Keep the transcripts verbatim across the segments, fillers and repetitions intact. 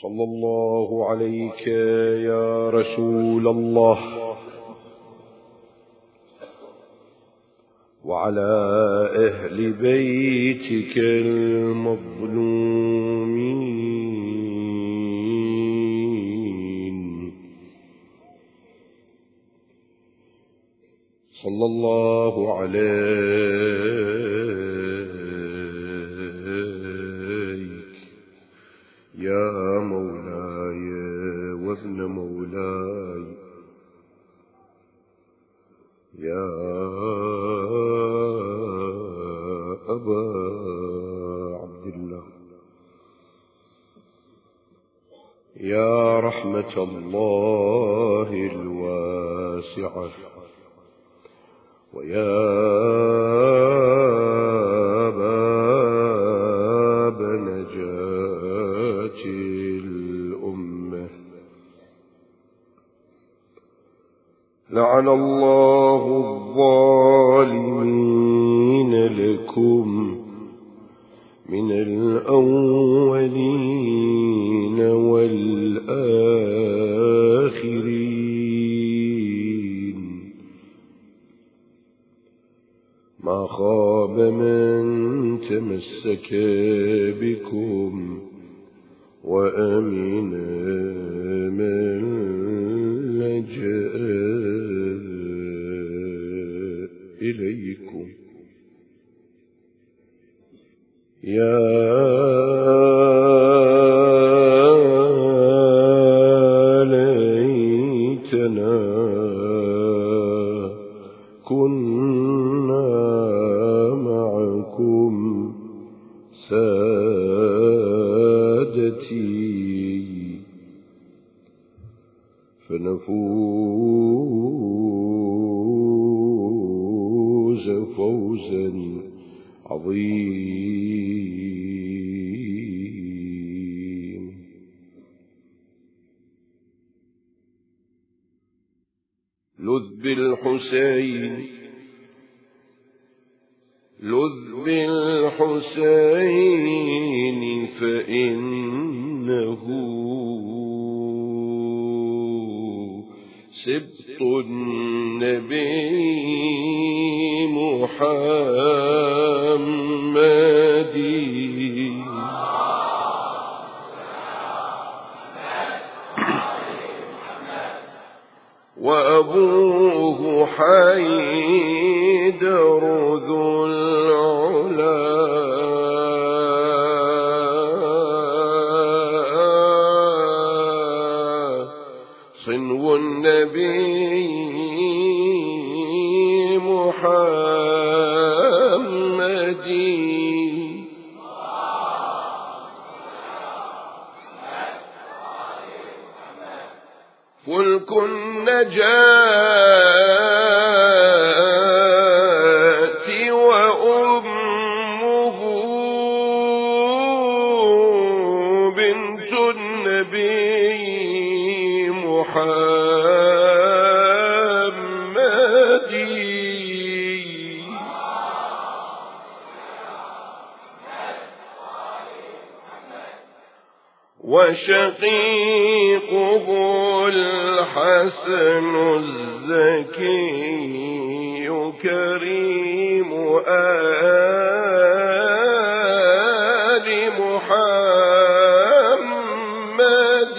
صلى الله عليك يا رسول الله وعلى أهل بيتك المظلومين. صلى الله عليك يا مولاي وابن مولاي يا أبا عبد الله، يا رحمة الله الواسعة، ويا باب نجاة الأمة. لعن الله الظالمين لكم من الأولين والآخرين. ما خاب من تمسك بكم وأمن من لجأ إليكم. يا ليتنا كنا معكم سادتي فنفوز فوزا عظيم. لذ بالحسين لذ بالحسين فإنه سبط النبي محمد. وأبوه حيدر ذو العلا صنو النبي محمد. فلك النجاة وأمه بنت النبي محمد. وشقيقه الحسن الزكي كريم آل محمد.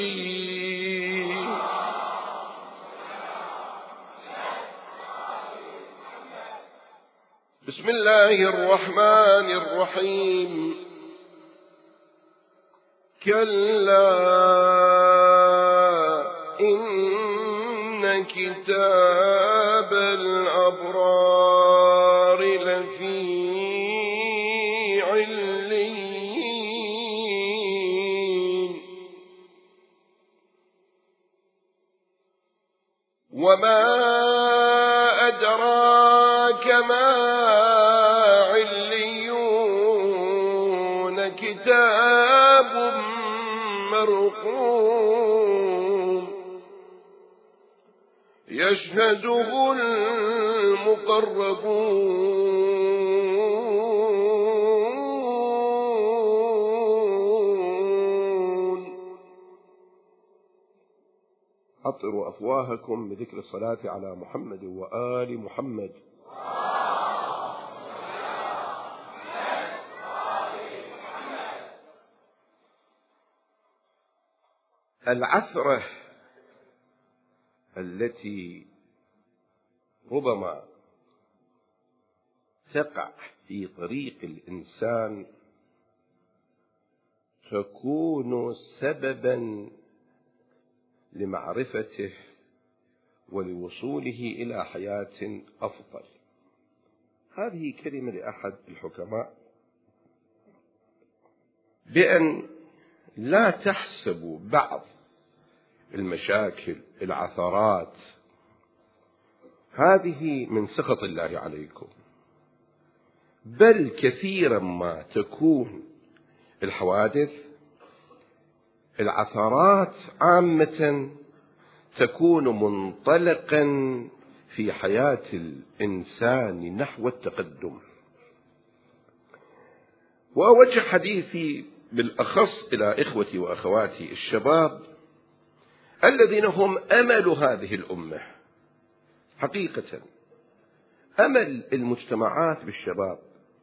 بسم الله الرحمن الرحيم. كلا إن كتاب الأبرار لفي عليين. وما أدراك ما عليون. كتاب مرقوم يشهده المقربون. عطروا أفواهكم بذكر الصلاة على محمد وآل محمد. العثرة التي ربما تقع في طريق الإنسان تكون سببا لمعرفته ولوصوله إلى حياة أفضل. هذه كلمة لأحد الحكماء بأن لا تحسبوا بعض المشاكل العثرات هذه من سخط الله عليكم، بل كثيرا ما تكون الحوادث العثرات عامة تكون منطلقا في حياة الإنسان نحو التقدم. وأوجه حديثي بالأخص إلى إخوتي وأخواتي الشباب الذين هم أمل هذه الأمة. حقيقة أمل المجتمعات بالشباب،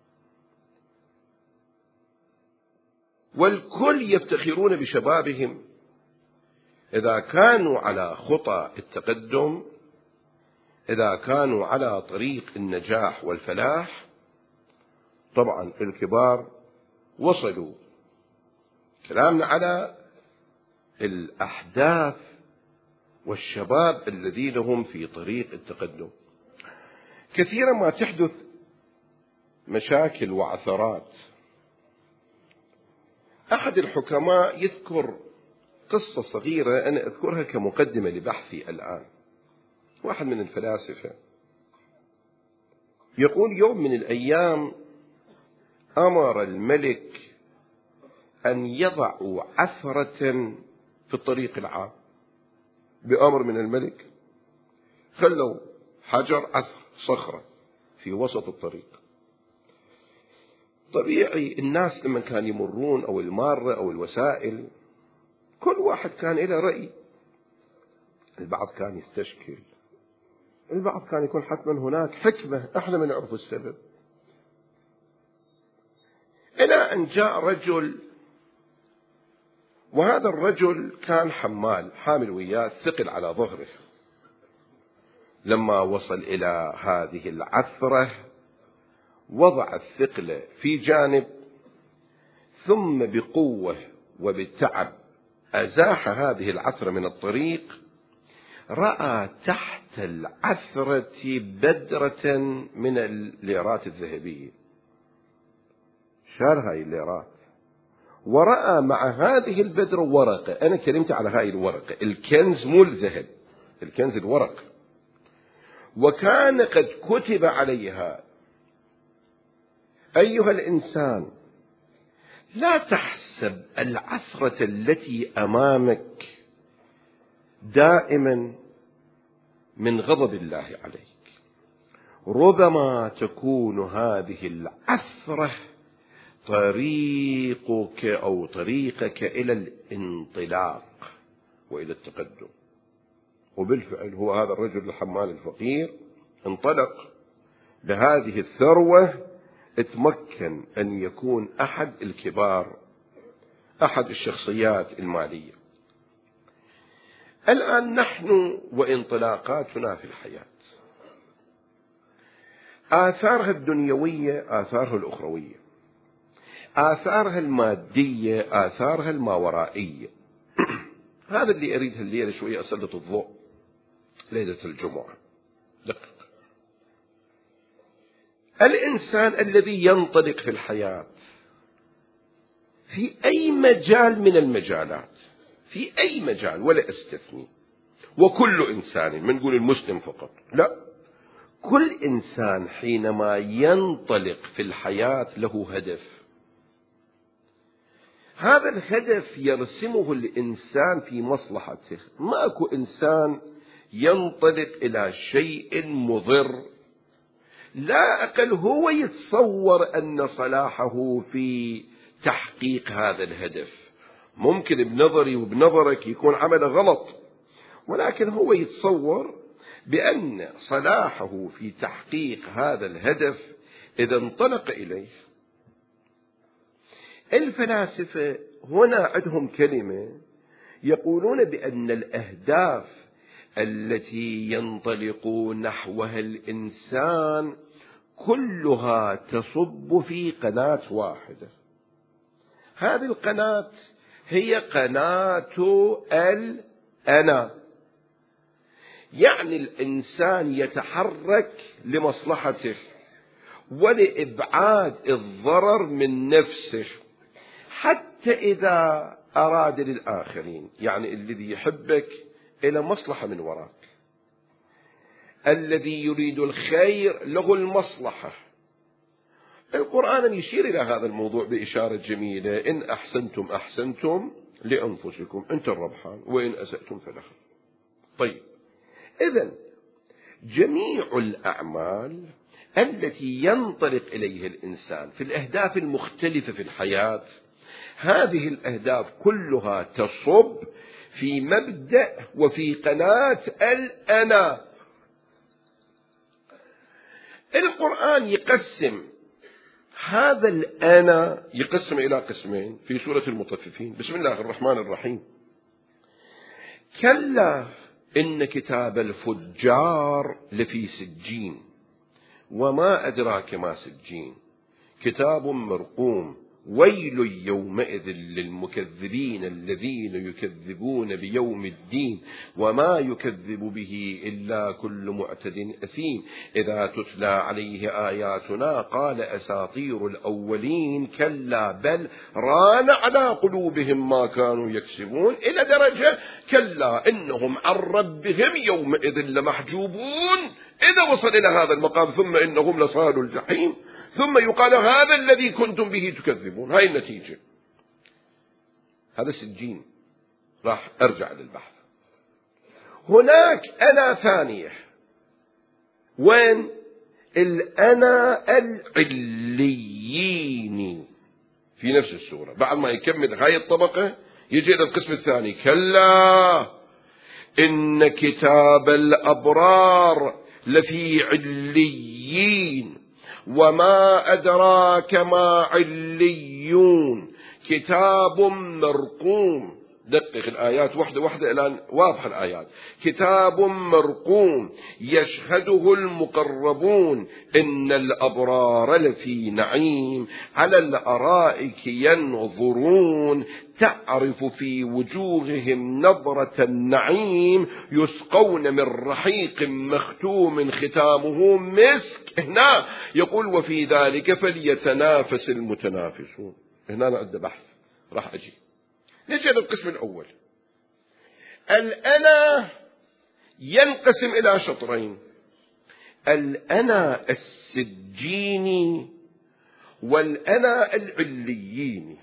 والكل يفتخرون بشبابهم إذا كانوا على خطى التقدم، إذا كانوا على طريق النجاح والفلاح. طبعا الكبار وصلوا، كلامنا على الأحداث والشباب الذين هم في طريق التقدم. كثيرا ما تحدث مشاكل وعثرات. أحد الحكماء يذكر قصة صغيرة أنا أذكرها كمقدمة لبحثي الآن. واحد من الفلاسفة يقول يوم من الأيام أمر الملك أن يضعوا عثرة في الطريق العام، بأمر من الملك خلوا حجر عثر صخرة في وسط الطريق. طبيعي الناس لما كانوا يمرون أو المارة أو الوسائل كل واحد كان له رأي. البعض كان يستشكل، البعض كان يكون حتما هناك حكمة احنا ما نعرف السبب. إلى أن جاء رجل، وهذا الرجل كان حمال حامل وياه ثقل على ظهره. لما وصل إلى هذه العثرة وضع الثقل في جانب، ثم بقوة وبالتعب أزاح هذه العثرة من الطريق. رأى تحت العثرة بدرة من الليرات الذهبية، شال هاي الليرات، ورأى مع هذه البدرة ورقة. أنا كلمت على هاي الورقة، الكنز مو الذهب، الكنز الورق، وكان قد كتب عليها: أيها الإنسان، لا تحسب العثرة التي أمامك دائما من غضب الله عليك، ربما تكون هذه العثرة طريقك أو طريقك إلى الانطلاق وإلى التقدم. وبالفعل هو هذا الرجل الحمال الفقير انطلق بهذه الثروة، اتمكن أن يكون أحد الكبار، أحد الشخصيات المالية. الآن نحن وانطلاقاتنا في الحياة، آثارها الدنيوية، آثارها الأخروية، آثارها المادية، آثارها الماورائية. هذا اللي أريد الليلة شوية أسلط الضوء ليلة الجمعة. دقق. الإنسان الذي ينطلق في الحياة في أي مجال من المجالات، في أي مجال ولا استثني، وكل إنسان، من نقول المسلم فقط، لا، كل إنسان حينما ينطلق في الحياة له هدف. هذا الهدف يرسمه الإنسان في مصلحته. ماكو إنسان ينطلق إلى شيء مضر لا أقل هو يتصور أن صلاحه في تحقيق هذا الهدف. ممكن بنظري وبنظرك يكون عمله غلط، ولكن هو يتصور بأن صلاحه في تحقيق هذا الهدف إذا انطلق إليه. الفلاسفة هنا عندهم كلمة يقولون بأن الأهداف التي ينطلق نحوها الإنسان كلها تصب في قناة واحدة. هذه القناة هي قناة الأنا، يعني الإنسان يتحرك لمصلحته ولإبعاد الضرر من نفسه، حتى إذا أراد للآخرين، يعني الذي يحبك إلى مصلحة من وراك، الذي يريد الخير له المصلحة. القرآن يشير إلى هذا الموضوع بإشارة جميلة: إن أحسنتم أحسنتم لأنفسكم، أنت الربحان، وإن أسأتم فلها. طيب، إذن جميع الأعمال التي ينطلق إليها الإنسان في الأهداف المختلفة في الحياة، هذه الأهداف كلها تصب في مبدأ وفي قناة الأنا. القرآن يقسم هذا الأنا، يقسم إلى قسمين في سورة المطففين. بسم الله الرحمن الرحيم: كلا إن كتاب الفجار لفي سجين وما أدراك ما سجين كتاب مرقوم ويل يومئذ للمكذبين الذين يكذبون بيوم الدين وما يكذب به إلا كل معتد أثيم إذا تتلى عليه آياتنا قال أساطير الأولين كلا بل ران على قلوبهم ما كانوا يكسبون، إلى درجة كلا إنهم عن ربهم يومئذ لمحجوبون. إذا وصل إلى هذا المقام ثم إنهم لصالوا الجحيم، ثم يقال هذا الذي كنتم به تكذبون. هاي النتيجة. هذا سجين. راح أرجع للبحث. هناك أنا ثانية. وين؟ الأنا العليين في نفس السورة. بعد ما يكمل هاي الطبقة يجي إلى القسم الثاني: كلا إن كتاب الأبرار لفي عليين وما أدراك ما عليون كتاب مرقوم. دقق الآيات واحدة واحدة الآن واضح الآيات. كتاب مرقوم يشهده المقربون إن الأبرار لفي نعيم على الأرائك ينظرون تعرف في وجوههم نظرة النعيم يسقون من رحيق مختوم ختامه مسك. هنا يقول وفي ذلك فليتنافس المتنافسون. هنا أنا عندي بحث راح أجي. نجي للقسم الأول. الأنا ينقسم إلى شطرين: الأنا السجيني والأنا العليين.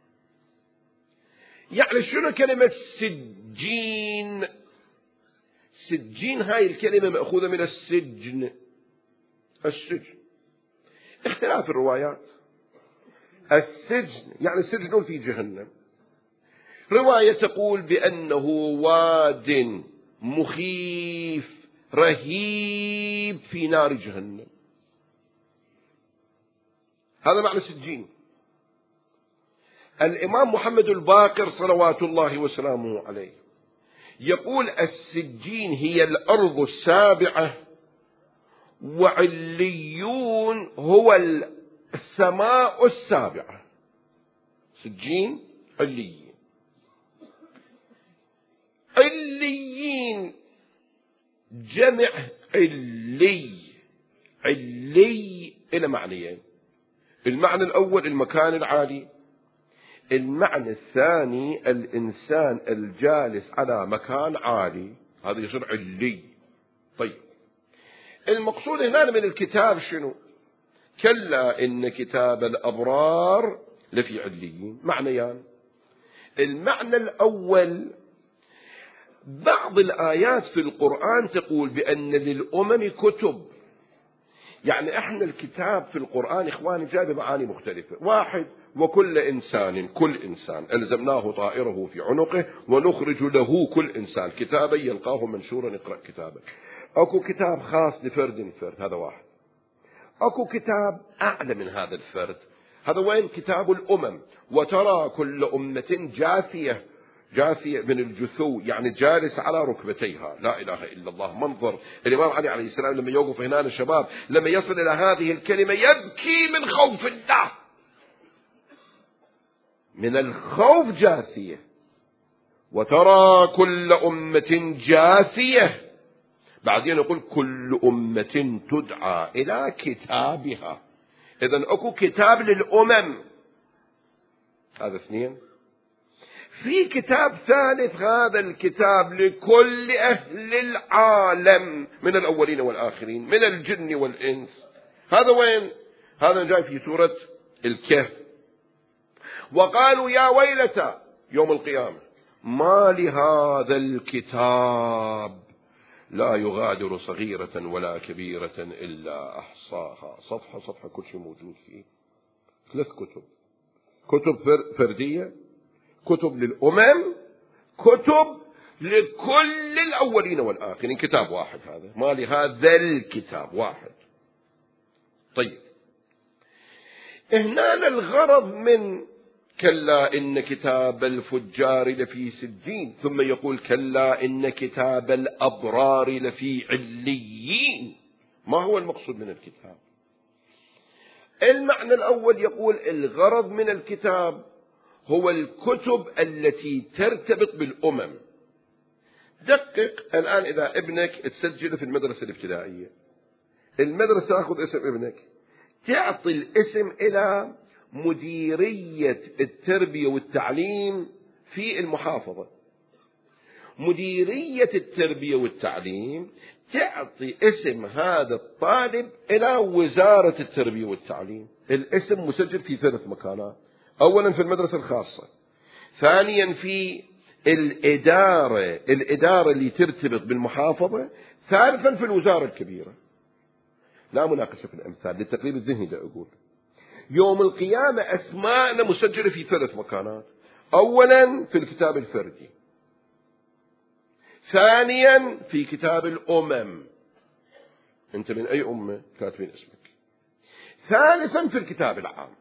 يعني شنو كلمة سجين؟ سجين هاي الكلمة مأخوذة من السجن. السجن اختلاف الروايات. السجن يعني سجن في جهنم. رواية تقول بأنه واد مخيف رهيب في نار جهنم. هذا معنى سجين. الإمام محمد الباقر صلوات الله وسلامه عليه يقول السجين هي الأرض السابعة وعليون هو السماء السابعة. سجين عليين. عليين جمع علي. علي إلى معنيين: المعنى الأول المكان العالي، المعنى الثاني الإنسان الجالس على مكان عالي، هذا يصير علي. طيب، المقصود هنا من الكتاب شنو؟ كلا إن كتاب الأبرار لفي عليين. معنيان: المعنى الأول بعض الآيات في القرآن تقول بأن للأمم كتب، يعني احنا الكتاب في القرآن إخواني جاء بمعاني مختلفة. واحد، وكل إنسان، كل إنسان ألزمناه طائره في عنقه ونخرج له كل إنسان كتابا يلقاه منشورا اقرأ كتابك. أكو كتاب خاص لفرد فرد، هذا واحد. أكو كتاب أعلى من هذا الفرد، هذا وين؟ كتاب الأمم. وترى كل أمة جاثية، جاثية من الجثو، يعني جالس على ركبتيها. لا إله إلا الله. منظر الإمام علي عليه السلام لما يوقف هنا الشباب، لما يصل إلى هذه الكلمة يبكي من خوف الله، من الخوف جاثية. وترى كل أمة جاثية، بعدين يقول كل أمة تدعى إلى كتابها. إذن أكو كتاب للأمم، هذا اثنين. في كتاب ثالث، هذا الكتاب لكل أهل العالم من الأولين والآخرين، من الجن والإنس. هذا وين؟ هذا جاي في سورة الكهف. وقالوا يا ويلتى يوم القيامة ما لهذا الكتاب لا يغادر صغيرة ولا كبيرة إلا أحصاها. صفحة صفحة كل شيء موجود فيه. ثلاث كتب، كتب فردية، كتب للأمم، كتب لكل الأولين والآخرين. كتاب واحد هذا، ما لهذا الكتاب واحد. طيب، هنا الغرض من كلا إن كتاب الفجار لفي سجين، ثم يقول كلا إن كتاب الأبرار لفي عليين. ما هو المقصود من الكتاب؟ المعنى الأول يقول الغرض من الكتاب هو الكتب التي ترتبط بالأمم. دقق الآن، إذا ابنك تسجله في المدرسة الابتدائية، المدرسة تأخذ اسم ابنك، تعطي الاسم إلى مديرية التربية والتعليم في المحافظة. مديرية التربية والتعليم تعطي اسم هذا الطالب إلى وزارة التربية والتعليم. الاسم مسجل في ثلاث مكانات: أولا في المدرسة الخاصة، ثانيا في الإدارة الإدارة اللي ترتبط بالمحافظة، ثالثا في الوزارة الكبيرة. لا مناقشة في الأمثال، للتقريب الذهني ده أقول. يوم القيامة أسماءنا مسجلة في ثلاث مكانات: أولا في الكتاب الفردي، ثانيا في كتاب الأمم، أنت من أي أمة كاتبين اسمك، ثالثا في الكتاب العام.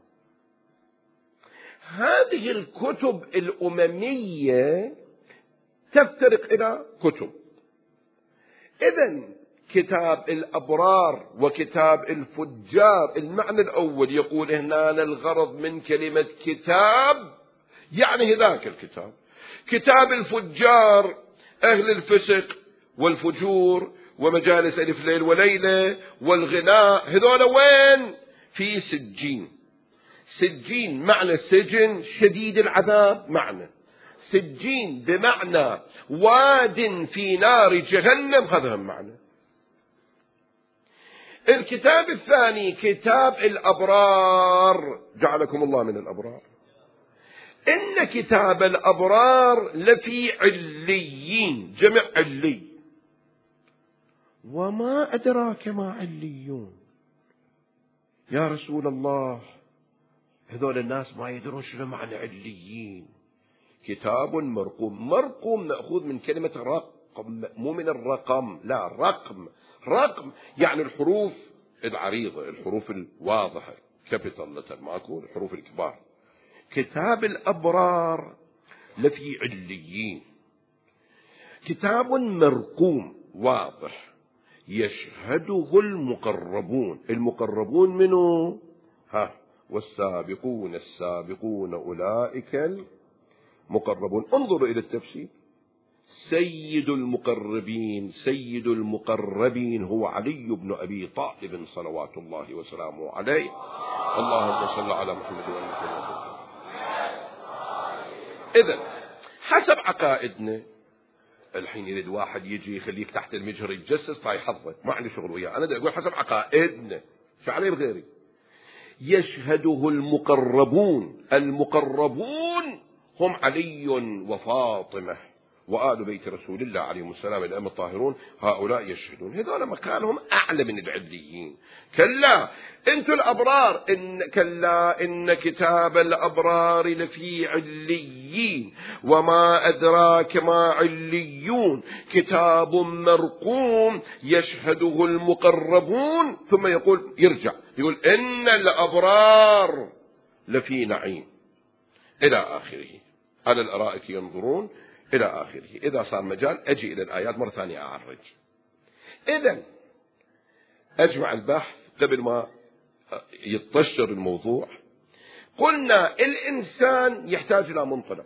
هذه الكتب الأممية تفترق إلى كتب. إذن كتاب الأبرار وكتاب الفجار، المعنى الأول يقول هنا الغرض من كلمة كتاب يعني ذاك الكتاب. كتاب الفجار أهل الفسق والفجور ومجالس ألف ليل وليلة والغناء، هذول وين؟ في سجين. سجين معنى سجن شديد العذاب، معنى سجين بمعنى واد في نار جهنم، هذا هم معنى. الكتاب الثاني كتاب الأبرار، جعلكم الله من الأبرار. إن كتاب الأبرار لفي عليين، جمع علي. وما أدراك ما عليون يا رسول الله؟ هذول الناس ما يدرون شنو معنى عليين. كتاب مرقوم. مرقوم مأخوذ من كلمة رقم، مو من الرقم، لا، رقم. رقم يعني الحروف العريضة، الحروف الواضحة، كابيتال لتر، ماكو الحروف الكبار. كتاب الأبرار لفي عليين. كتاب مرقوم واضح يشهده المقربون. المقربون منه ها والسابقون السابقون أولئك المقربون. انظروا إلى التفسير. سيد المقربين سيد المقربين هو علي بن أبي طالب صلوات الله وسلامه عليه. اللهم صل على محمد وعلى محمد. إذن حسب عقائدنا، الحين يريد واحد يجي يخليك تحت المجهر يتجسس، طاي حظك، ما عندي شغل وياه. أنا دا أقول حسب عقائدنا، شو عليه بغيري. يشهده المقربون. المقربون هم علي وفاطمة وآل بيت رسول الله عليهم السلام الأئمة الطاهرون هؤلاء يشهدون. هذول مكانهم أعلى من العليين. كلا أنتم الأبرار، إن كلا إن كتاب الأبرار لفي عليين وما أدراك ما عليون كتاب مرقوم يشهده المقربون. ثم يقول يرجع يقول إن الأبرار لفي نعيم إلى آخره، على الأرائك ينظرون إلى آخره. إذا صار مجال أجي إلى الآيات مرة ثانية أعرج. إذن أجمع البحث قبل ما يتطشر الموضوع. قلنا الإنسان يحتاج إلى منطلق.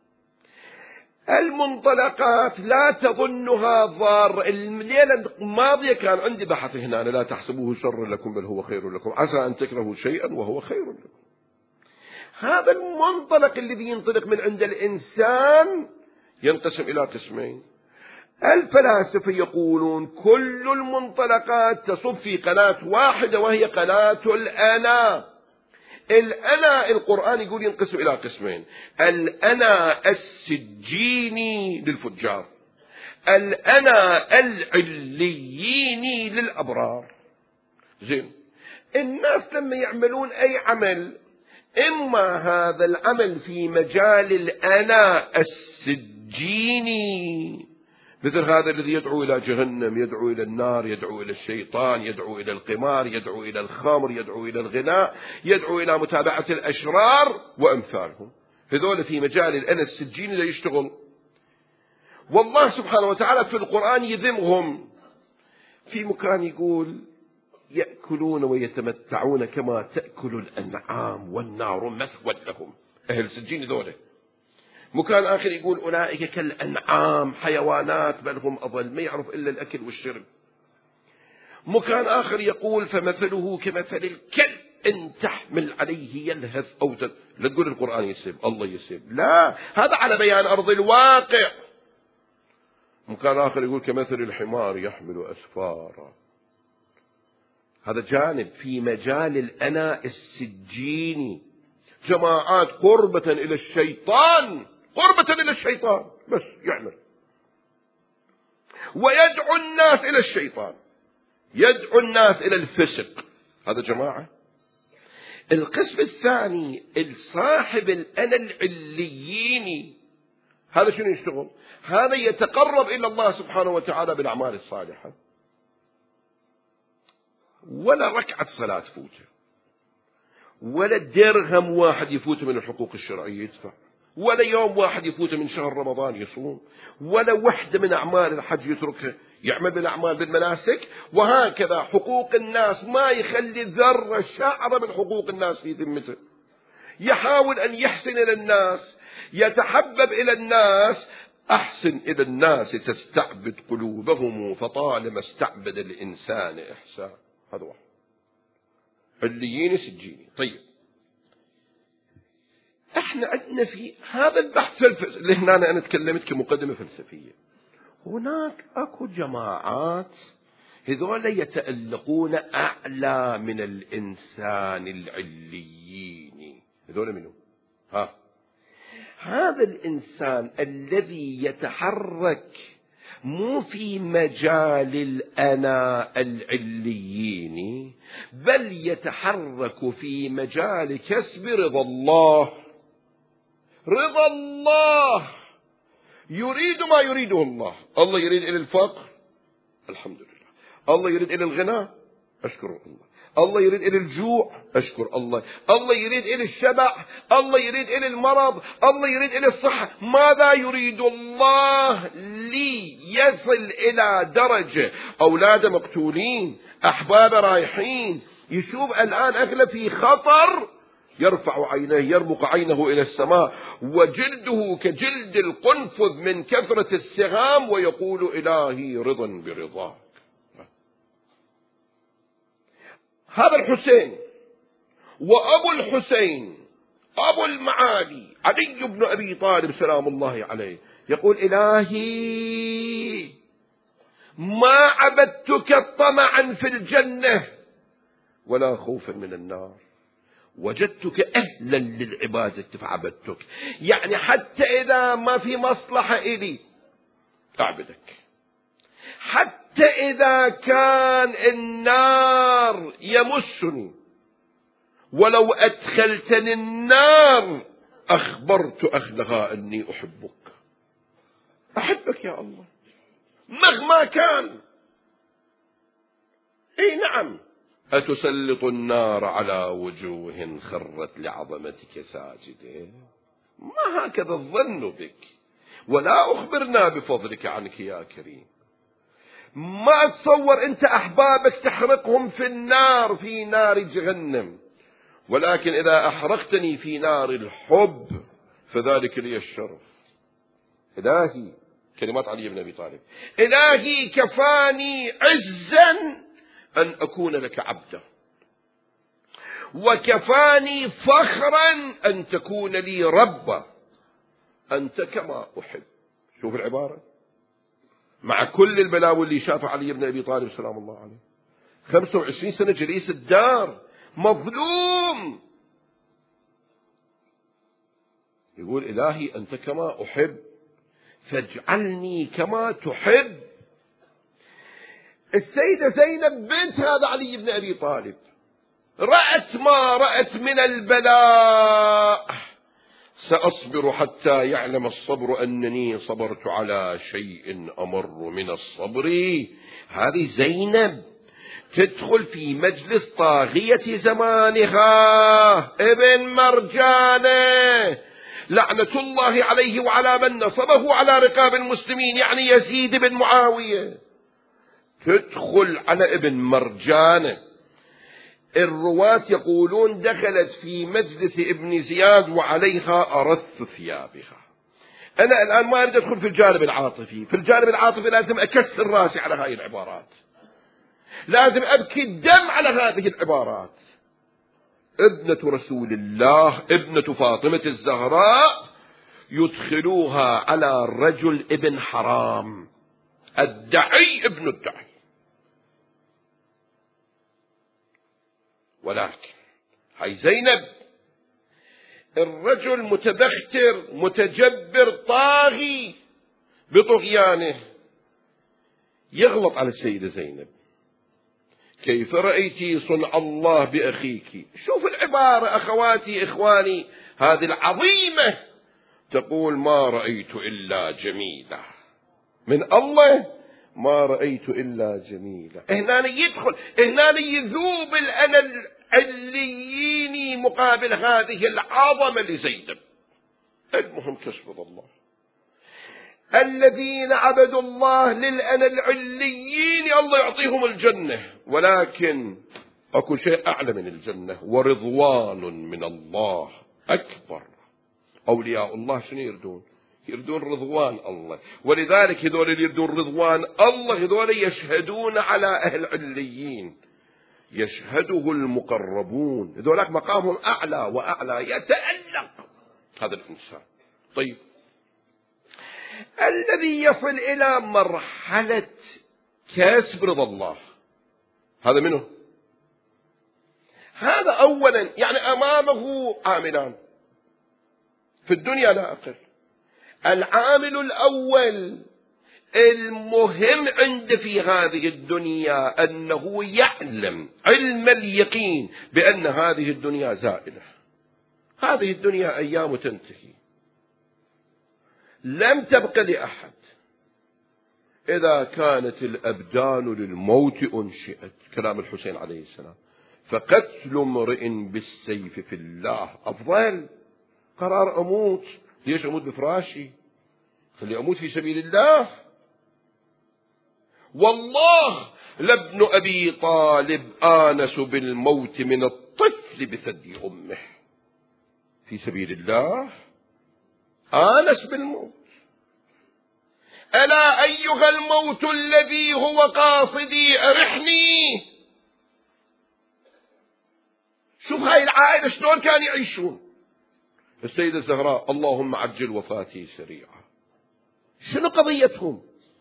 المنطلقات لا تظنها ضار. الليلة الماضية كان عندي بحث هنا: لا تحسبوه شر لكم بل هو خير لكم، عسى أن تكرهوا شيئا وهو خير لكم. هذا المنطلق الذي ينطلق من عند الإنسان ينقسم إلى قسمين. الفلاسفة يقولون كل المنطلقات تصب في قناة واحدة وهي قناة الأنا. الأنا القرآن يقول ينقسم إلى قسمين: الأنا السجيني للفجار، الأنا العلييني للأبرار. زين، الناس لما يعملون أي عمل، إما هذا العمل في مجال الأنا السجيني، مثل هذا الذي يدعو إلى جهنم، يدعو إلى النار، يدعو إلى الشيطان، يدعو إلى القمار، يدعو إلى الخمر، يدعو إلى الغناء، يدعو إلى متابعة الأشرار وأمثالهم. هذول في مجال الأنا السجيني لا يشتغل. والله سبحانه وتعالى في القرآن يذمهم. في مكان يقول يأكلون ويتمتعون كما تأكل الأنعام والنار مثوى لهم. أهل السجين ذولا. مكان آخر يقول أولئك كالأنعام حيوانات بل هم أضل، ما يعرف إلا الأكل والشرب. مكان آخر يقول فمثله كمثل الكلب إن تحمل عليه يلهث أو تل... لا تقول القرآن يسيب، الله يسيب، لا، هذا على بيان أرض الواقع. مكان آخر يقول كمثل الحمار يحمل أسفارا. هذا جانب في مجال الأنا السجيني. جماعات قربة إلى الشيطان، قربة إلى الشيطان بس يعمل، ويدعو الناس إلى الشيطان، يدعو الناس إلى الفسق. هذا جماعة. القسم الثاني الصاحب الأنا العلييني، هذا شنو يشتغل؟ هذا يتقرب إلى الله سبحانه وتعالى بالأعمال الصالحة، ولا ركعة صلاة فوته، ولا درهم واحد يفوت من الحقوق الشرعية يدفع، ولا يوم واحد يفوت من شهر رمضان يصوم، ولا وحدة من أعمال الحج يتركها، يعمل بالأعمال بالمناسك. وهكذا حقوق الناس ما يخلي ذرة شعرة من حقوق الناس في ذمته. يحاول أن يحسن إلى الناس، يتحبب إلى الناس. أحسن إلى الناس تستعبد قلوبهم، فطالما استعبد الإنسان إحسان. هذا واحد. عليين سجيني. طيب، احنا عندنا في هذا البحث الفلسفي اللي هنا أنا تكلمت كمقدمة فلسفية، هناك أكو جماعات هذول يتألقون أعلى من الإنسان العليين. هذول منهم؟ ها هذا الإنسان الذي يتحرك مو في مجال الأنا العليين، بل يتحرك في مجال كسب رضا الله. رضا الله، يريد ما يريده الله. الله يريد إلى الفقر، الحمد لله. الله يريد إلى الغنى، أشكر الله. الله يريد إلى الجوع، أشكر الله. الله يريد إلى الشبع، الله يريد إلى المرض، الله يريد إلى الصحة. ماذا يريد الله؟ ليصل إلى درجة أولاد مقتولين، أحباب رايحين، يشوف الآن أغلب في خطر، يرفع عينيه، يرمق عينه إلى السماء، وجلده كجلد القنفذ من كثرة السهام، ويقول إلهي رضا برضاك. هذا الحسين وأبو الحسين أبو المعالي علي بن أبي طالب سلام الله عليه يقول إلهي ما عبدتك طمعا في الجنة ولا خوفا من النار، وجدتك أهلا للعبادة فعبدتك. يعني حتى إذا ما في مصلحة إلي أعبدك. حتى إذا كان النار يمسني، ولو أدخلتني النار أخبرت أهلها أني أحبك. أحبك يا الله مهما كان. اي نعم. أتسلط النار على وجوه خرت لعظمتك ساجدة؟ ما هكذا الظن بك، ولا أخبرنا بفضلك عنك يا كريم. ما أتصور أنت أحبابك تحرقهم في النار، في نار جهنم، ولكن إذا أحرقتني في نار الحب فذلك لي الشرف. إلهي، كلمات علي بن أبي طالب، إلهي كفاني عزا أن أكون لك عبدا، وكفاني فخرا أن تكون لي ربا، أنت كما أحب. شوف العبارة، مع كل البلاوي اللي شافها علي بن أبي طالب سلام الله عليه، خمسة وعشرين سنة جليس الدار مظلوم، يقول إلهي أنت كما أحب فاجعلني كما تحب. السيدة زينب بنت هذا علي بن أبي طالب رأت ما رأت من البلاء. سأصبر حتى يعلم الصبر أنني صبرت على شيء أمر من الصبر. هذه زينب تدخل في مجلس طاغية زمانها ابن مرجانة لعنة الله عليه وعلى من نصبه على رقاب المسلمين، يعني يزيد بن معاوية. تدخل على ابن مرجانة. الرواة يقولون دخلت في مجلس ابن زياد وعليها أرث ثيابها. أنا الآن ما أريد أدخل في الجانب العاطفي، في الجانب العاطفي لازم أكسر راسي على هذه العبارات، لازم أبكي الدم على هذه العبارات. ابنة رسول الله، ابنة فاطمة الزهراء، يدخلوها على رجل ابن حرام، الدعي ابن الدعي. ولكن هاي زينب الرجل متبختر متجبر طاغي بطغيانه يغلط على السيدة زينب. كيف رأيتي صنع الله بأخيك؟ شوف العبارة أخواتي إخواني هذه العظيمة، تقول ما رأيت إلا جميلة من الله، ما رأيت إلا جميلة. هنا يدخل، هنا يذوب الأنا العليين مقابل هذه العظمة لزينب. المهم تسبب الله. الذين عبدوا الله للأنا العليين الله يعطيهم الجنة، ولكن أكو شيء أعلى من الجنة، ورضوان من الله أكبر. أولياء الله شنو يردون؟ يردون رضوان الله، ولذلك هذول اللي يردون رضوان الله هذول يشهدون على أهل عليين، يشهده المقربون، هذولاك مقامهم أعلى وأعلى، يتألق هذا الإنسان. طيب، الذي يصل إلى مرحلة كسب رضا الله هذا منه؟ هذا أولا يعني أمامه عاملان في الدنيا لا أقل. العامل الأول المهم عنده في هذه الدنيا أنه يعلم علم اليقين بأن هذه الدنيا زائلة، هذه الدنيا أيام تنتهي، لم تبق لأحد. إذا كانت الأبدان للموت أنشئت، كلام الحسين عليه السلام، فقتل امرئ بالسيف في الله أفضل. قرار أموت، ليش أموت بفراشي؟ خلي أموت في سبيل الله. والله لابن أبي طالب آنس بالموت من الطفل بثدي أمه، في سبيل الله آنس بالموت. ألا أيها الموت الذي هو قاصدي أرحني. شوف هاي العائلة شلون كانوا يعيشون. السيدة الزهراء اللهم عجل وفاتي سريعة، شنو قضيتهم؟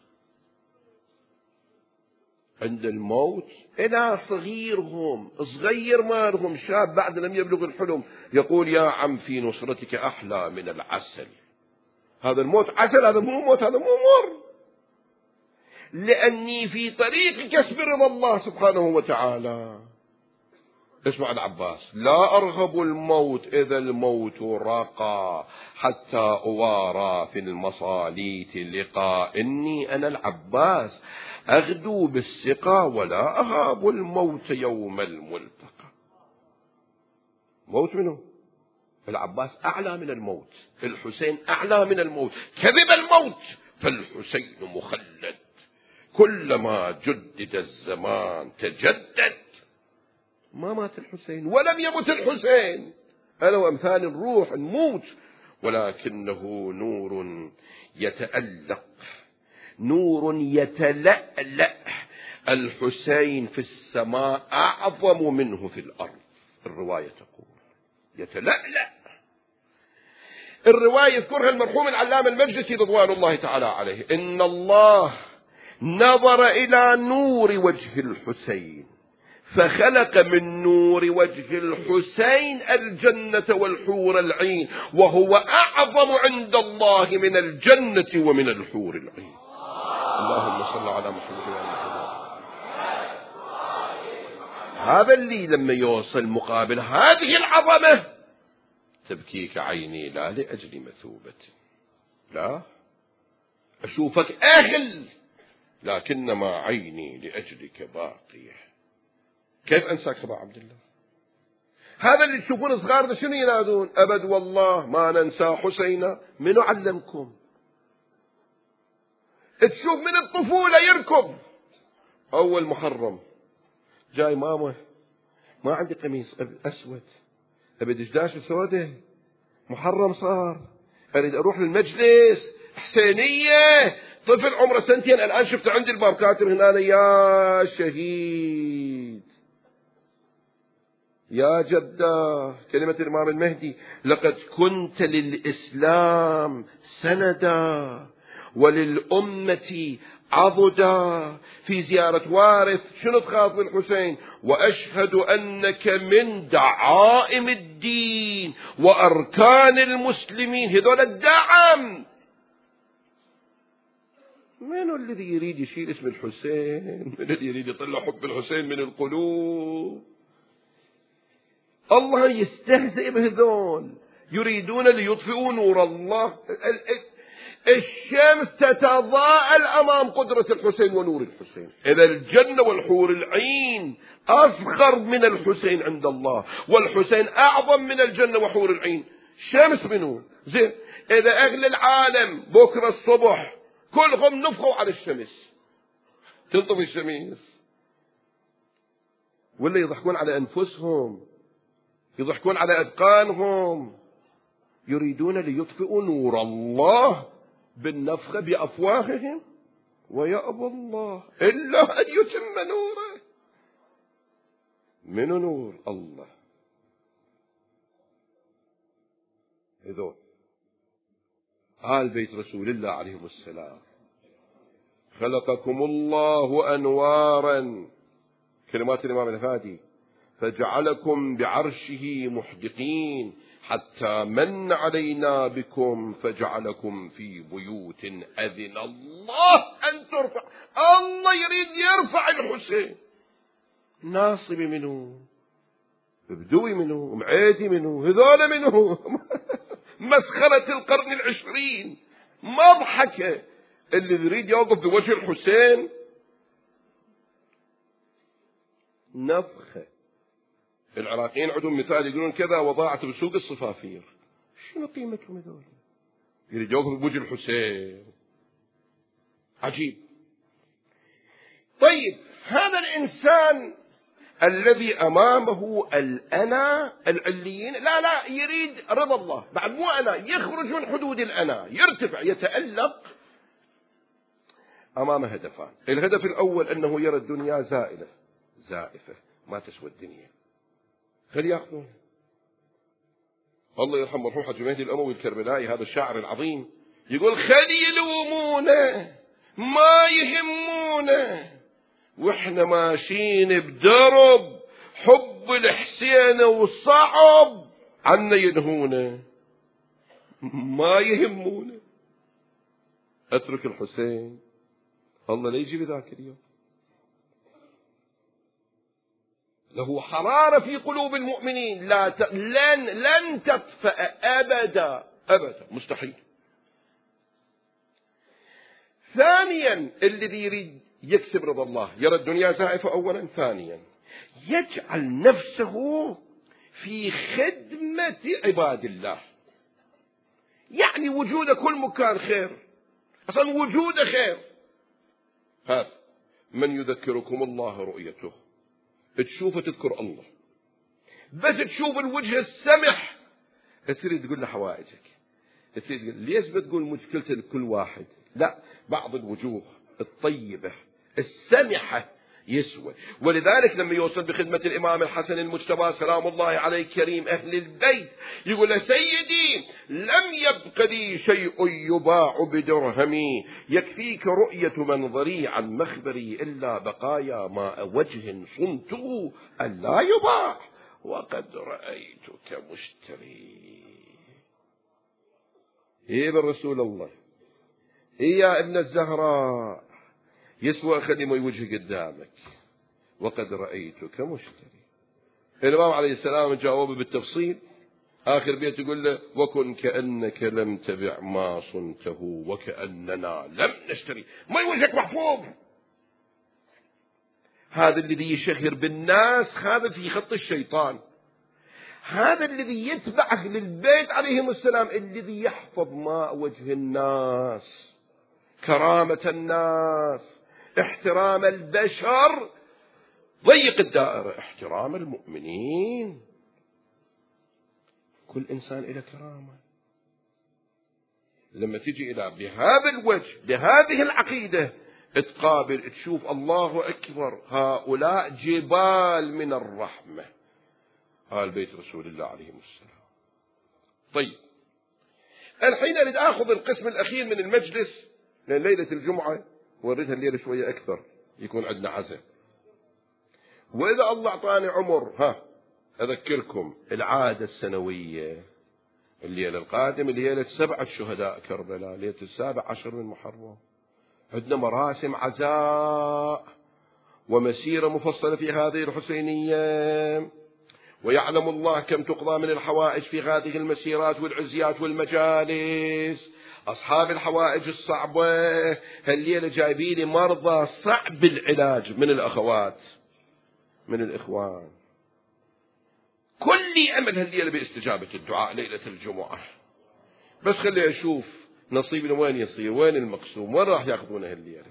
عند الموت إلى صغيرهم، صغير مالهم شاب بعد لم يبلغ الحلم، يقول يا عم في نصرتك أحلى من العسل. هذا الموت عسل، هذا مو موت، هذا مو مر. لأني في طريق كسب رضا الله سبحانه وتعالى. اسمع العباس: لا أرغب الموت إذا الموت رقى حتى أوارى في المصاليت اللقاء. إني أنا العباس أغدو بالسقى ولا أهاب الموت يوم الملتقى. موت منه؟ العباس أعلى من الموت، الحسين أعلى من الموت. كذب الموت فالحسين مخلد، كلما جدد الزمان تجدد. ما مات الحسين ولم يمت الحسين، أنا وأمثال الروح نموت، ولكنه نور يتألق، نور يتلألأ. الحسين في السماء أعظم منه في الأرض، الرواية تقول يتلألأ. الرواية يذكرها المرحوم العلامة المجلسي رضوان الله تعالى عليه: إن الله نظر إلى نور وجه الحسين فخلق من نور وجه الحسين الجنة والحور العين، وهو أعظم عند الله من الجنة ومن الحور العين. اللهم صل على محمد وعلى محمد. هذا اللي لما يوصل مقابل هذه العظمة تبكيك عيني لا لأجل مثوبة، لا أشوفك أهل، لكنما عيني لأجلك باقية. كيف أنساك أبا عبد الله؟ هذا اللي تشوفون صغار شنو ينادون؟ أبد والله ما ننسى حسينا. منو علمكم؟ تشوف من الطفولة يركض أول محرم جاي ماما ما عندي قميص أسود، أبي دشداش سودة، محرم صار، أريد أروح للمجلس حسينية، طفل عمره سنتين الآن شفت عندي الباب كاتب هنا يا شهيد يا جدة، كلمة الإمام المهدي: لقد كنت للإسلام سندا وللأمة عضدا. في زيارة وارث شنو تخاف من الحسين؟ وأشهد أنك من دعائم الدين وأركان المسلمين. هذول الدعم. من الذي يريد يشيل اسم الحسين؟ من الذي يريد يطلع حب الحسين من القلوب؟ الله يستهزئ بهذول، يريدون ليطفئوا نور الله. الشمس تتضاءل أمام قدرة الحسين ونور الحسين. إذا الجنة والحور العين أصغر من الحسين عند الله، والحسين أعظم من الجنة وحور العين. شمس منه زين. إذا أهل العالم بكرة الصبح كلهم نفخوا على الشمس تنطفي الشمس، ولا يضحكون على أنفسهم، يضحكون على أذقانهم، يريدون ليطفئوا نور الله بالنفخ بأفواههم، ويأبى الله إلا أن يتم نوره. من نور الله؟ إذن آل بيت رسول الله عليهم السلام: خلقكم الله أنوارا، كلمات الإمام الهادي، فجعلكم بعرشه محدقين حتى من علينا بكم فجعلكم في بيوت أذن الله أن ترفع. الله يريد يرفع الحسين. ناصبي منه، بدوي منه، معيدي منه، هذول منه. مسخرة القرن العشرين، مضحكة. اللي يريد يوقف بوجه الحسين نفخة. العراقيين عندهم مثال يقولون كذا وضاعت بسوق الصفافير. شنو قيمتهم هذول؟ يريد يوقف بوجه الحسين. عجيب. طيب هذا الإنسان الذي أمامه الأنا العليين، لا لا يريد رضا الله، بعد مو أنا، يخرج من حدود الأنا، يرتفع، يتألق أمام هدفان. الهدف الأول أنه يرى الدنيا زائلة زائفة، ما تسوى الدنيا، خلي يأخذون. الله يرحم مرحوم حج مهدي الأموي الكربلائي، هذا الشاعر العظيم، يقول: خلي يلومونه ما يهمونه، واحنا ماشيين بدرب حب الحسين وصعب عنا ينهونه، ما يهمونه. اترك الحسين، الله لا يجي بذاك اليوم. له حرارة في قلوب المؤمنين لا ت... لن لن تطفأ أبدا أبدا، مستحيل. ثانيا الذي يريد يكسب رضا الله يرى الدنيا زائفة أولا، ثانيا يجعل نفسه في خدمة عباد الله. يعني وجود كل مكان خير، أصلا وجود خير. هذا من يذكركم الله رؤيته، تشوفه تذكر الله، بس تشوف الوجه السمح تريد تقول له حوائجك، تريد تقول ليش بتقول مشكلة لكل واحد؟ لا، بعض الوجوه الطيبة السمحة يسوى. ولذلك لما يوصل بخدمة الإمام الحسن المجتبى سلام الله عليه كريم أهل البيت يقول له سيدي لم يبق لي شيء يباع بدرهمي، يكفيك رؤية منظري عن مخبري، إلا بقايا ماء وجه صنته ألا يباع وقد رأيتك مشتري. إيه بالرسول الله، إيه يا ابن الزهراء، يسوى خلي ما يوجه قدامك وقد رأيتك مشتري. الإمام عليه السلام جاوبه بالتفصيل، آخر بيت يقول له وكن كأنك لم تبع ما صنته وكأننا لم نشتري. ما يوجهك محفوظ. هذا الذي يشهر بالناس هذا في خط الشيطان. هذا الذي يتبع أهل البيت عليهم السلام الذي يحفظ ماء وجه الناس، كرامة الناس، احترام البشر، ضيق الدائرة احترام المؤمنين. كل إنسان إلى كرامة. لما تجي إلى بهذا الوجه بهذه العقيدة تقابل تشوف الله أكبر هؤلاء جبال من الرحمة آل بيت رسول الله عليه السلام. طيب الحين أريد أخذ القسم الأخير من المجلس، لأن ليلة الجمعة وردها الليلة شوية أكثر يكون عندنا عزاء. وإذا الله أعطاني عمر ها أذكركم العادة السنوية الليلة القادمة ليلة سبعة شهداء كربلاء، ليلة السابع عشر من محرم، عندنا مراسم عزاء ومسيرة مفصلة في هذه الحسينية، ويعلم الله كم تقضى من الحوائج في هذه المسيرات والعزيات والمجالس. أصحاب الحوائج الصعبة هالليلة جايبين مرضى صعب العلاج من الأخوات من الإخوان. كل أمل هالليلة باستجابة الدعاء ليلة الجمعة، بس خلي أشوف نصيبنا وين يصير، وين المقسوم، وين راح يأخذونه هالليلة.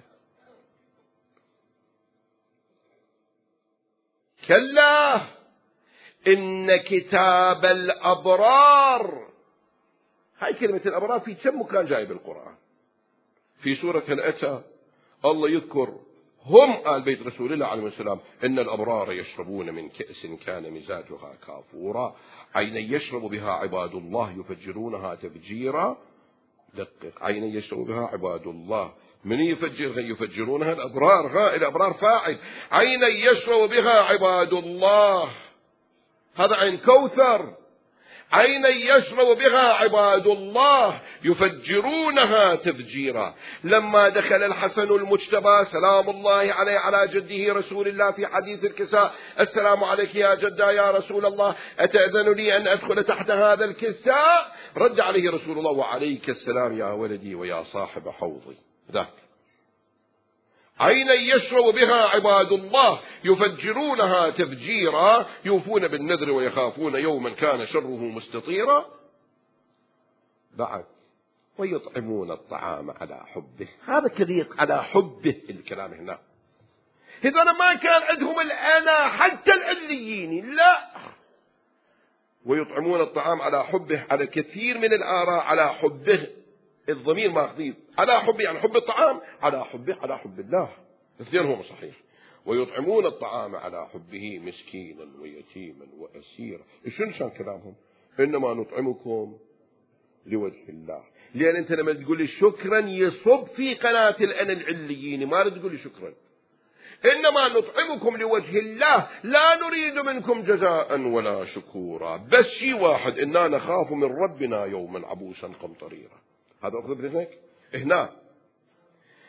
كلا إن كتاب الأبرار، هاي كلمة الأبرار في كم مكان جاي بالقرآن. في سورة هل أتى الله يذكر هم آل بيت رسول الله عليه السلام إن الأبرار يشربون من كأس كان مزاجها كافورا عينا يشرب بها عباد الله يفجرونها تفجيرا. دقق، عينا يشرب بها عباد الله، من يفجر يفجرونها الأبرار، ها الأبرار فاعل، عينا يشرب بها عباد الله، هذا عين كوثر، عينا يشرب بها عباد الله يفجرونها تفجيرا. لما دخل الحسن المجتبى سلام الله عليه على جده رسول الله في حديث الكساء السلام عليك يا جدا يا رسول الله أتأذن لي أن أدخل تحت هذا الكساء؟ رد عليه رسول الله وعليك السلام يا ولدي ويا صاحب حوضي. ذاك عينا يشرب بها عباد الله يفجرونها تفجيرا يوفون بالنذر ويخافون يوما كان شره مستطيرا. بعد ويطعمون الطعام على حبه، هذا كذلك على حبه الكلام هنا. إذا ما كان عندهم الأنا حتى العليين لا، ويطعمون الطعام على حبه، على كثير من الآراء على حبه، الضمير ماخذين على حب يعني حب الطعام، على حبه على حب الله، الاثنين هم صحيح. ويطعمون الطعام على حبه مسكينا ويتيما وأسيرا. شنو كان كلامهم؟ إنما نطعمكم لوجه الله. لأن أنت لما تقول لي شكرا يصب في قناة الأنا العليين، ما تقول لي شكرا، إنما نطعمكم لوجه الله لا نريد منكم جزاء ولا شكورا. بس شيء واحد، إنا نخاف من ربنا يوما عبوسا قمطريرا. هذا أخذ بذهنك هنا.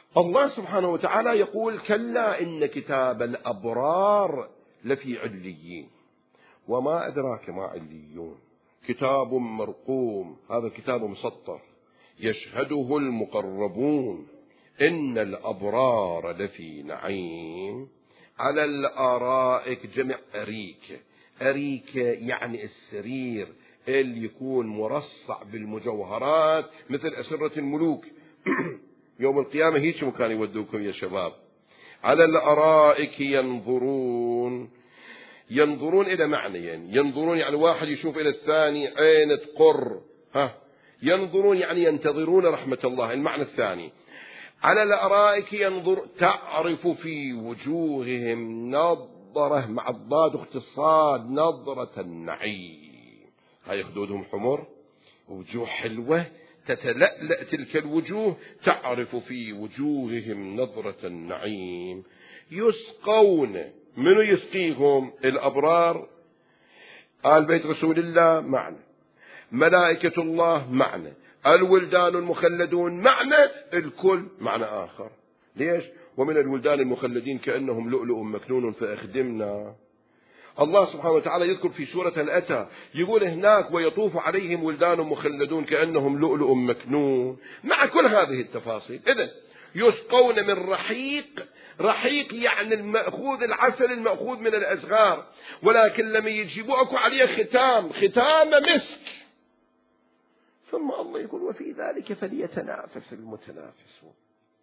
الله سبحانه وتعالى يقول كلا إن كتاب الأبرار لفي عليين وما أدراك ما عليون كتاب مرقوم هذا كتاب مسطر يشهده المقربون إن الأبرار لفي نعيم على الأرائك جمع أريك أريك يعني السرير اللي يكون مرصع بالمجوهرات مثل أسرة الملوك يوم القيامة هيك مكان يودوكم يا شباب على الأرائك ينظرون ينظرون إلى معنيين يعني ينظرون يعني واحد يشوف إلى الثاني عين تقر ها ينظرون يعني ينتظرون رحمة الله المعنى الثاني على الأرائك ينظر تعرف في وجوههم نظرة مع الضاد اختصاد نظرة النعيم هاي خدودهم حمر وجوه حلوة تتلألأ تلك الوجوه تعرف في وجوههم نظرة النعيم يسقون منو يسقيهم الأبرار آل بيت رسول الله معنى ملائكة الله معنى الولدان المخلدون معنى الكل معنى آخر ليش ومن الولدان المخلدين كأنهم لؤلؤ مكنون فأخدمنا الله سبحانه وتعالى يذكر في سورة الأتى يقول هناك ويطوف عليهم ولدان مخلدون كأنهم لؤلؤ مكنون مع كل هذه التفاصيل إذن يسقون من رحيق رحيق يعني المأخوذ العسل المأخوذ من الأزغار ولكن لما يجيبوا أكو عليه ختام ختام مسك ثم الله يقول وفي ذلك فليتنافس المتنافسون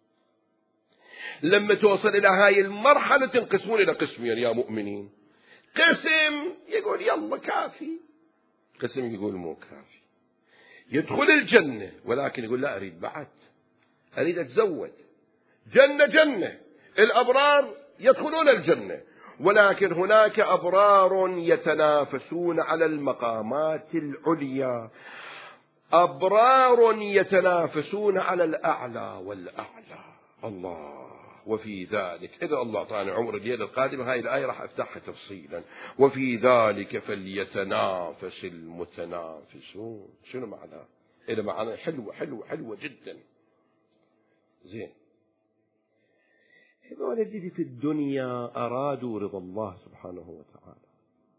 لما توصل إلى هاي المرحلة تنقسمون إلى قسمين يا مؤمنين قسم يقول يلا كافي قسم يقول مو كافي يدخل الجنة ولكن يقول لا أريد بعد أريد أتزود جنة جنة الأبرار يدخلون الجنة ولكن هناك أبرار يتنافسون على المقامات العليا أبرار يتنافسون على الأعلى والأعلى الله وفي ذلك إذا الله أعطاني عمر الليلة القادمة هاي الآية راح أفتحها تفصيلا وفي ذلك فليتنافس المتنافسون شنو معناه إذا معناه حلوة حلوة حلوة جدا زين هذول اللي في الدنيا أرادوا رضا الله سبحانه وتعالى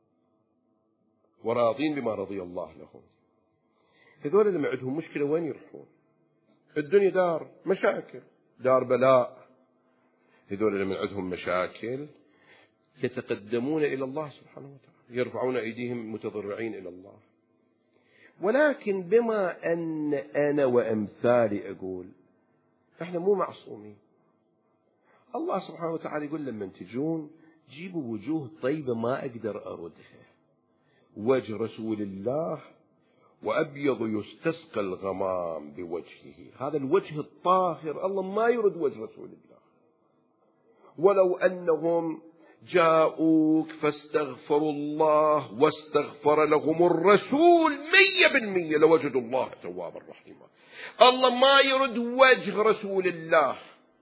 وراضين بما رضي الله لهم هذول اللي عندهم مشكلة وين يروحون الدنيا دار مشاكل دار بلاء هذول اللي عندهم مشاكل يتقدمون إلى الله سبحانه وتعالى يرفعون أيديهم متضرعين إلى الله ولكن بما أن أنا وأمثالي أقول إحنا مو معصومين الله سبحانه وتعالى يقول لما تجون جيبوا وجوه طيبة ما أقدر أردها وجه رسول الله وأبيض يستسقى الغمام بوجهه هذا الوجه الطاهر الله ما يرد وجه رسول الله ولو أنهم جاءوك فاستغفروا الله واستغفر لهم الرسول مية بالمية لوجدوا الله توابا رحيما الله ما يرد وجه رسول الله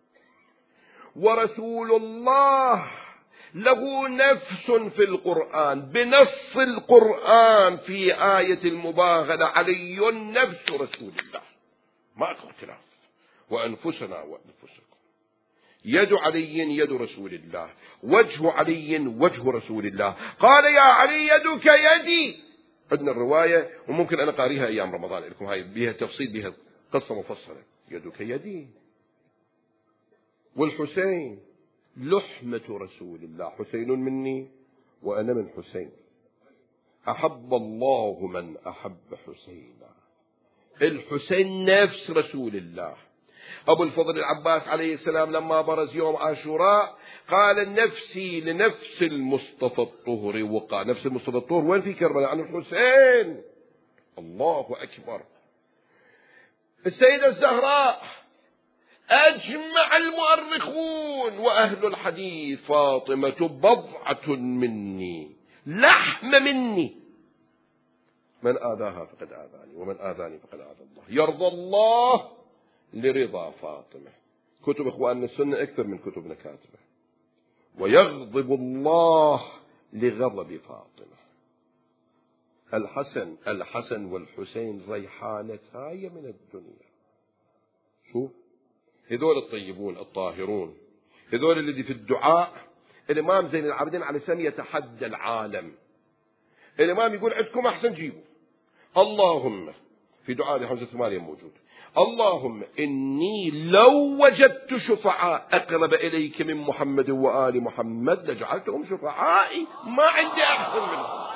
ورسول الله له نفس في القرآن بنص القرآن في آية المباغلة علي نفس رسول الله ما أكو اختلاف وأنفسنا وأنفسكم يد علي يد رسول الله وجه علي وجه رسول الله قال يا علي يدك يدي عندنا الرواية وممكن أنا قاريها أيام رمضان لكم هاي بها تفصيل بها قصة مفصلة يدك يدي والحسين لحمة رسول الله حسين مني وأنا من حسين أحب الله من أحب حسينا الحسين نفس رسول الله أبو الفضل العباس عليه السلام لما برز يوم عاشوراء قال نفسي لنفس المصطفى الطهر وقع نفس المصطفى الطهر وين في كربلاء عن الحسين الله أكبر السيدة الزهراء أجمع المؤرخون وأهل الحديث فاطمة بضعة مني لحم مني من آذاها فقد آذاني ومن آذاني فقد آذى الله يرضى الله لرضا فاطمة كتب إخواننا السنة أكثر من كتبنا كاتبة ويغضب الله لغضب فاطمة الحسن الحسن والحسين ريحانتاي من الدنيا شوف هذول الطيبون الطاهرون، هذول الذي في الدعاء الإمام زين العابدين عليه السلام يتحدى العالم. الإمام يقول عندكم أحسن جيبوا، اللهم في دعاء حمزة مريم موجود، اللهم إني لو وجدت شفعاء أقرب إليك من محمد وآل محمد لجعلتهم شفعائي، ما عندي أحسن منهم.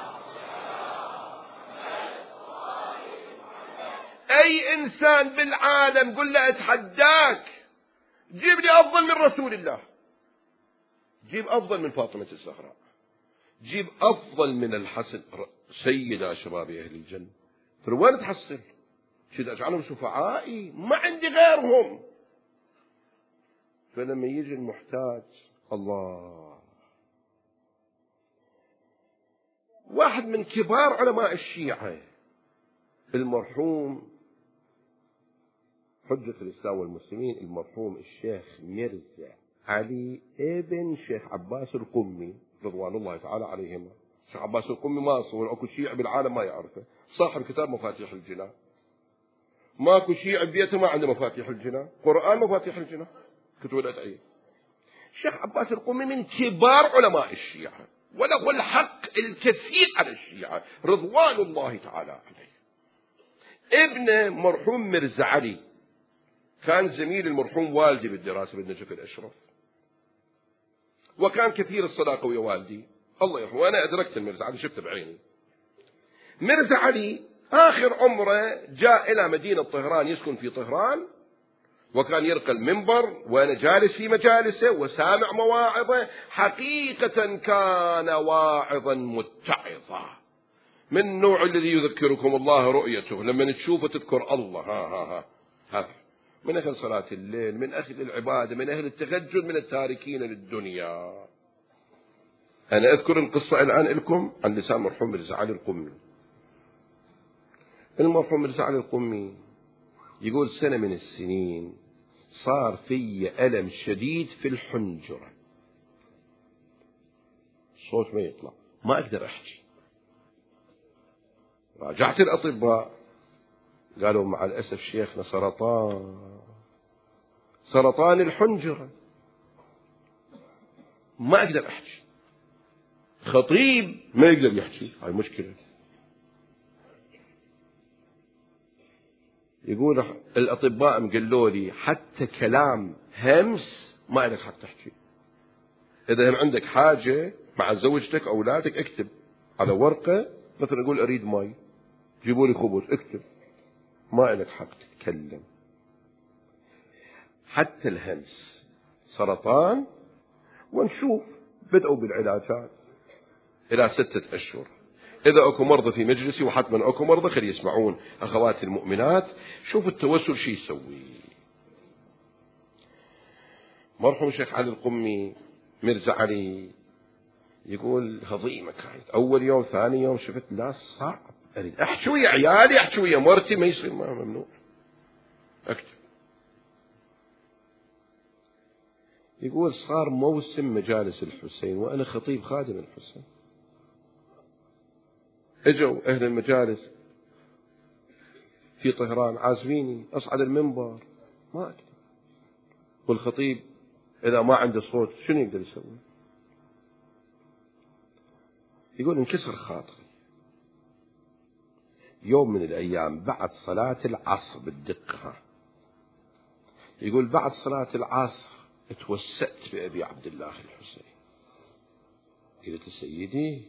أي إنسان بالعالم قل له أتحداك جيب لي أفضل من رسول الله، جيب أفضل من فاطمة الزهراء، جيب أفضل من الحسن، سيدا شباب أهل الجنة، فوين تحصل؟ شد أجعلهم شفعائي، ما عندي غيرهم. فلما يجي المحتاج الله، واحد من كبار علماء الشيعة المرحوم حجة الإسلام والمسلمين المرحوم الشيخ ميرزا علي ابن شيخ عباس القمي رضوان الله تعالى عليهما. شيخ عباس القمي ما أصور أكو شيعي بالعالم ما يعرفه، صاحب كتاب مفاتيح الجنان. ماكو شيعي ببيته ما عنده مفاتيح الجنان، قرآن مفاتيح الجنان، كتب الأدعية. الشيخ عباس القمي من كبار علماء الشيعة وله الحق الكثير على الشيعة رضوان الله تعالى عليه. ابن مرحوم مرزا علي كان زميل المرحوم والدي بالدراسة بالنجف الأشرف، وكان كثير الصداقة ويا والدي الله يرحمه، وأنا أدركت المرزا علي شفته بعيني. مرزا علي آخر عمره جاء إلى مدينة طهران، يسكن في طهران، وكان يرقى المنبر وأنا جالس في مجالسه وسامع مواعظه. حقيقة كان واعظا متعظا من النوع الذي يذكركم الله رؤيته، لما تشوفه تذكر الله. ها ها ها, ها. من أهل صلاة الليل، من أهل العبادة، من أهل التهجد، من التاركين للدنيا. أنا أذكر القصة الآن لكم عن لسان مرحوم مرزا علي القمي. المرحوم مرزا علي القمي يقول سنة من السنين صار في ألم شديد في الحنجرة، صوت ما يطلع، ما أقدر أحكي. راجعت الأطباء قالوا مع الأسف شيخنا سرطان، سرطان الحنجرة، ما أقدر أحكي. خطيب ما يقدر يحكي، هاي مشكلة. يقول الأطباء قالوا لي حتى كلام همس ما لك حق تحكي. إذا هم عندك حاجة مع زوجتك أو أولادك اكتب على ورقة، مثلا أقول أريد ماي، جيبوا لي خبز، اكتب، ما لك حق تتكلم. حتى الهمس سرطان، ونشوف بدأوا بالعلاجات إلى ستة أشهر. إذا أكو مرضى في مجلسي، وحتما أكو مرضى خلي يسمعون أخواتي المؤمنات، شوف التوسل شي يسوي. مرحوم الشيخ علي القمي مرزا علي يقول هضيمة كانت، أول يوم ثاني يوم شفت لا صعب، أريد أحكي ويا عيالي، أحكي ويا مرتي، ما يصير، ما ممنوع أكتب. يقول صار موسم مجالس الحسين وأنا خطيب خادم الحسين، اجوا اهل المجالس في طهران عازميني اصعد المنبر، ما اقدر، والخطيب اذا ما عنده صوت شنو يقدر يسوي؟ يقول انكسر خاطري. يوم من الايام بعد صلاة العصر بالدقة، يقول بعد صلاة العصر توسأت بأبي عبد الله الحسين، قلت سيدي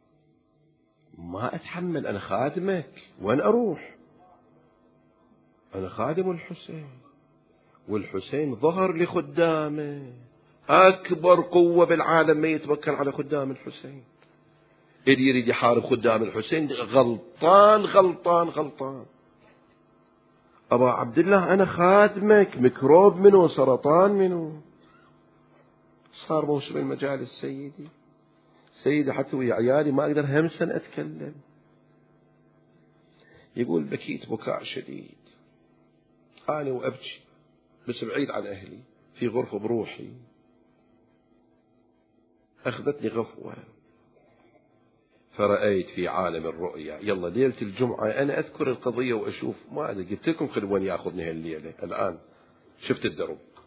ما أتحمل، أنا خادمك، وين أروح؟ أنا خادم الحسين، والحسين ظهر لخدامه، أكبر قوة بالعالم ما يتمكن على خدام الحسين. اللي يريد يحارب خدام الحسين غلطان غلطان غلطان. أبا عبد الله أنا خادمك، ميكروب منه، سرطان منه. صار موسم المجالس سيدي، سيدي حتى ويا عيالي ما أقدر همسا أتكلم. يقول بكيت بكاء شديد أنا وأبكي، بس بعيد عن أهلي في غرفة بروحي. أخذتني غفوة فرأيت في عالم الرؤيا. يلا ليلة الجمعة أنا أذكر القضية وأشوف، ما أدري قلت لكم خلوان يأخذني هالليلة، الآن شفت الدرب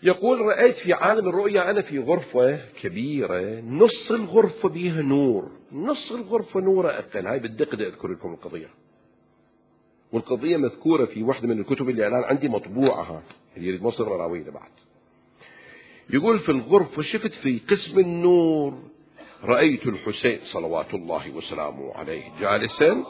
يقول رأيت في عالم الرؤيا أنا في غرفة كبيرة، نص الغرفة بها نور، نص الغرفة نور أقل. هاي بالدقة أذكر لكم القضية، والقضية مذكورة في واحدة من الكتب اللي الآن عندي مطبوعها، اللي يريد مصر راوينا بعد. يقول في الغرفة شفت في قسم النور رأيت الحسين صلوات الله وسلامه عليه جالسا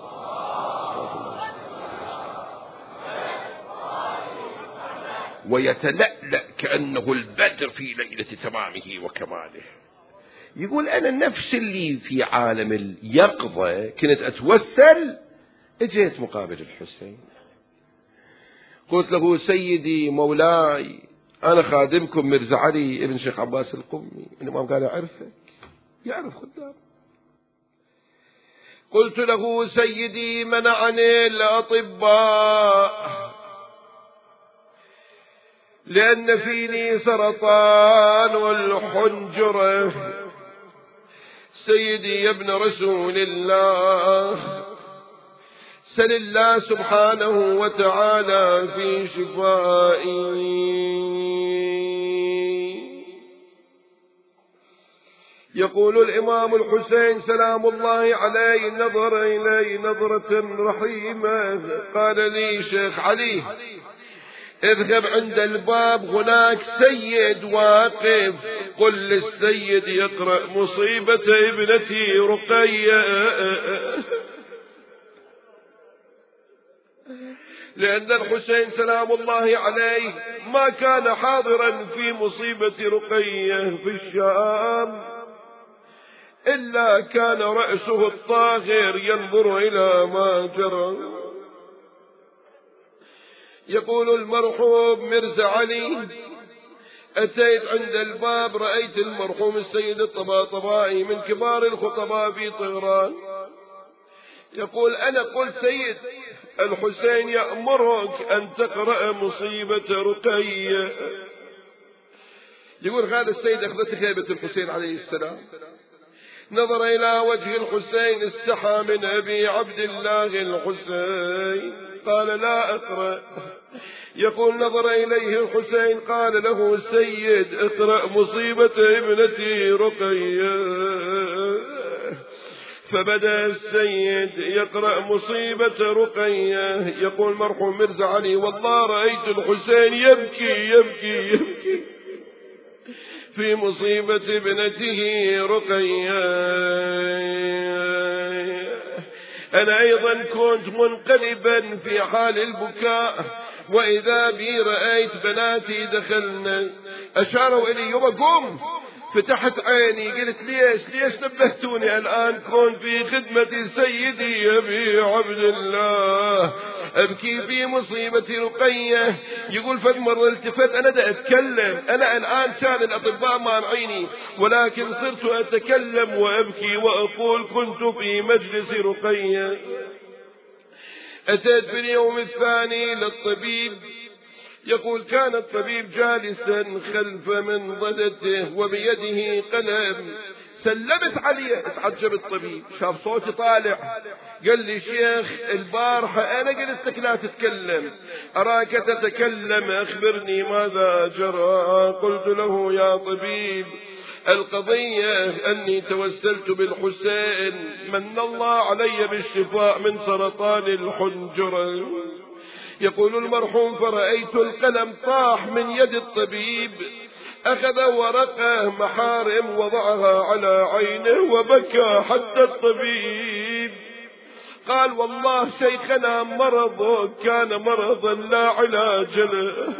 ويتلألأ كأنه البدر في ليلة تمامه وكماله. يقول أنا نفس اللي في عالم اليقظة كنت أتوسل، اجيت مقابل الحسين قلت له سيدي مولاي أنا خادمكم مرزا علي ابن شيخ عباس القمي. الإمام قال أعرفك، يعرف خدام. قلت له سيدي منعني الأطباء لأن فيني سرطان والحنجرة، سيدي يا ابن رسول الله سل الله سبحانه وتعالى في شفائي. يقول الإمام الحسين سلام الله عليه نظر إلي نظرة رحيمة، قال لي شيخ علي اذهب عند الباب هناك سيد واقف، قل للسيد يقرأ مصيبة ابنتي رقية، لأن الحسين سلام الله عليه ما كان حاضرا في مصيبة رقية في الشام، إلا كان رأسه الطاغر ينظر إلى ما جرى. يقول المرحوم مرزا علي أتيت عند الباب رأيت المرحوم السيد الطباطبائي من كبار الخطباء في طهران. يقول أنا قلت سيد الحسين يأمرك أن تقرأ مصيبة رقية. يقول هذا السيد أخذت خيبة الحسين عليه السلام، نظر إلى وجه الحسين استحى من أبي عبد الله الحسين قال لا أقرأ. يقول نظر إليه الحسين قال له السيد اقرأ مصيبة ابنتي رقية. فبدأ السيد يقرأ مصيبة رقية. يقول مرحوم مرزا علي والله رأيت الحسين يبكي يبكي يبكي في مصيبة ابنته رقية. أنا أيضا كنت منقلبا في حال البكاء، وإذا بي رأيت بناتي دخلنا أشاروا إلي يوم قم، فتحت عيني قلت ليش ليش نبهتوني الآن كون في خدمة سيدي أبي عبد الله أبكي في مصيبة رقية. يقول فدمر التفت أنا دا أتكلم، أنا الآن كان الأطباء مانعيني ولكن صرت أتكلم وأبكي وأقول كنت في مجلس رقية. أتيت في اليوم الثاني للطبيب. يقول كان الطبيب جالسا خلف منضدته وبيده قلم. سلمت عليه، اتعجب الطبيب شاف صوتي طالع، قال لي شيخ البارحة أنا قلت لك لا تتكلم أراك تتكلم أخبرني ماذا جرى. قلت له يا طبيب القضية أني توسلت بالحسين من الله علي بالشفاء من سرطان الحنجرة. يقول المرحوم فرأيت القلم طاح من يد الطبيب، أخذ ورقة محارم وضعها على عينه وبكى حتى الطبيب قال والله شيخنا مرضه كان مرضا لا علاج له.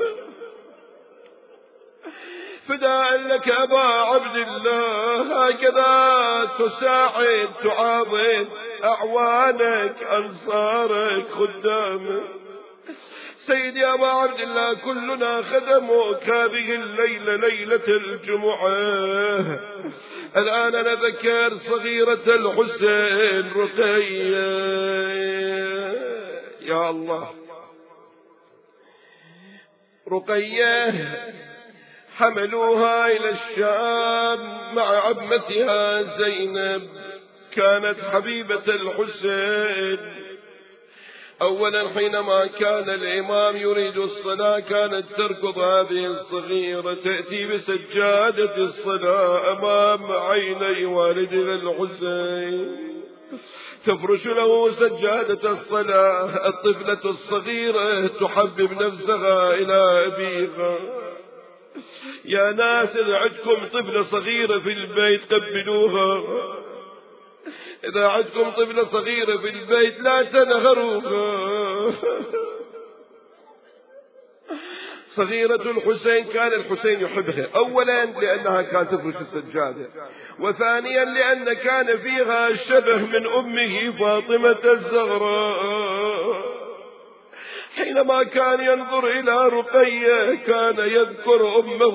فداء لك أبا عبد الله هكذا تساعد تعاضد أعوانك أنصارك خدامك. سيدي أبا عبد الله كلنا خدمك هذه الليلة ليلة الجمعة. الآن أنا ذكر صغيرة الحسين رقية. يا الله رقية حملوها إلى الشام مع عمتها زينب كانت حبيبة الحسين. أولا حينما كان الإمام يريد الصلاة كانت تركض هذه الصغيرة تأتي بسجادة الصلاة أمام عيني والدها الحسين، تفرش له سجادة الصلاة. الطفلة الصغيرة تحبب نفسها إلى أبيها. يا ناس إذا عندكم طفلة صغيرة في البيت قبلوها، إذا عندكم طفلة صغيرة في البيت لا تنهروها. صغيرة الحسين كان الحسين يحبها، أولا لأنها كانت تفرش السجادة، وثانيا لأن كان فيها شبه من أمه فاطمة الزهراء. حينما كان ينظر إلى رقية كان يذكر أمه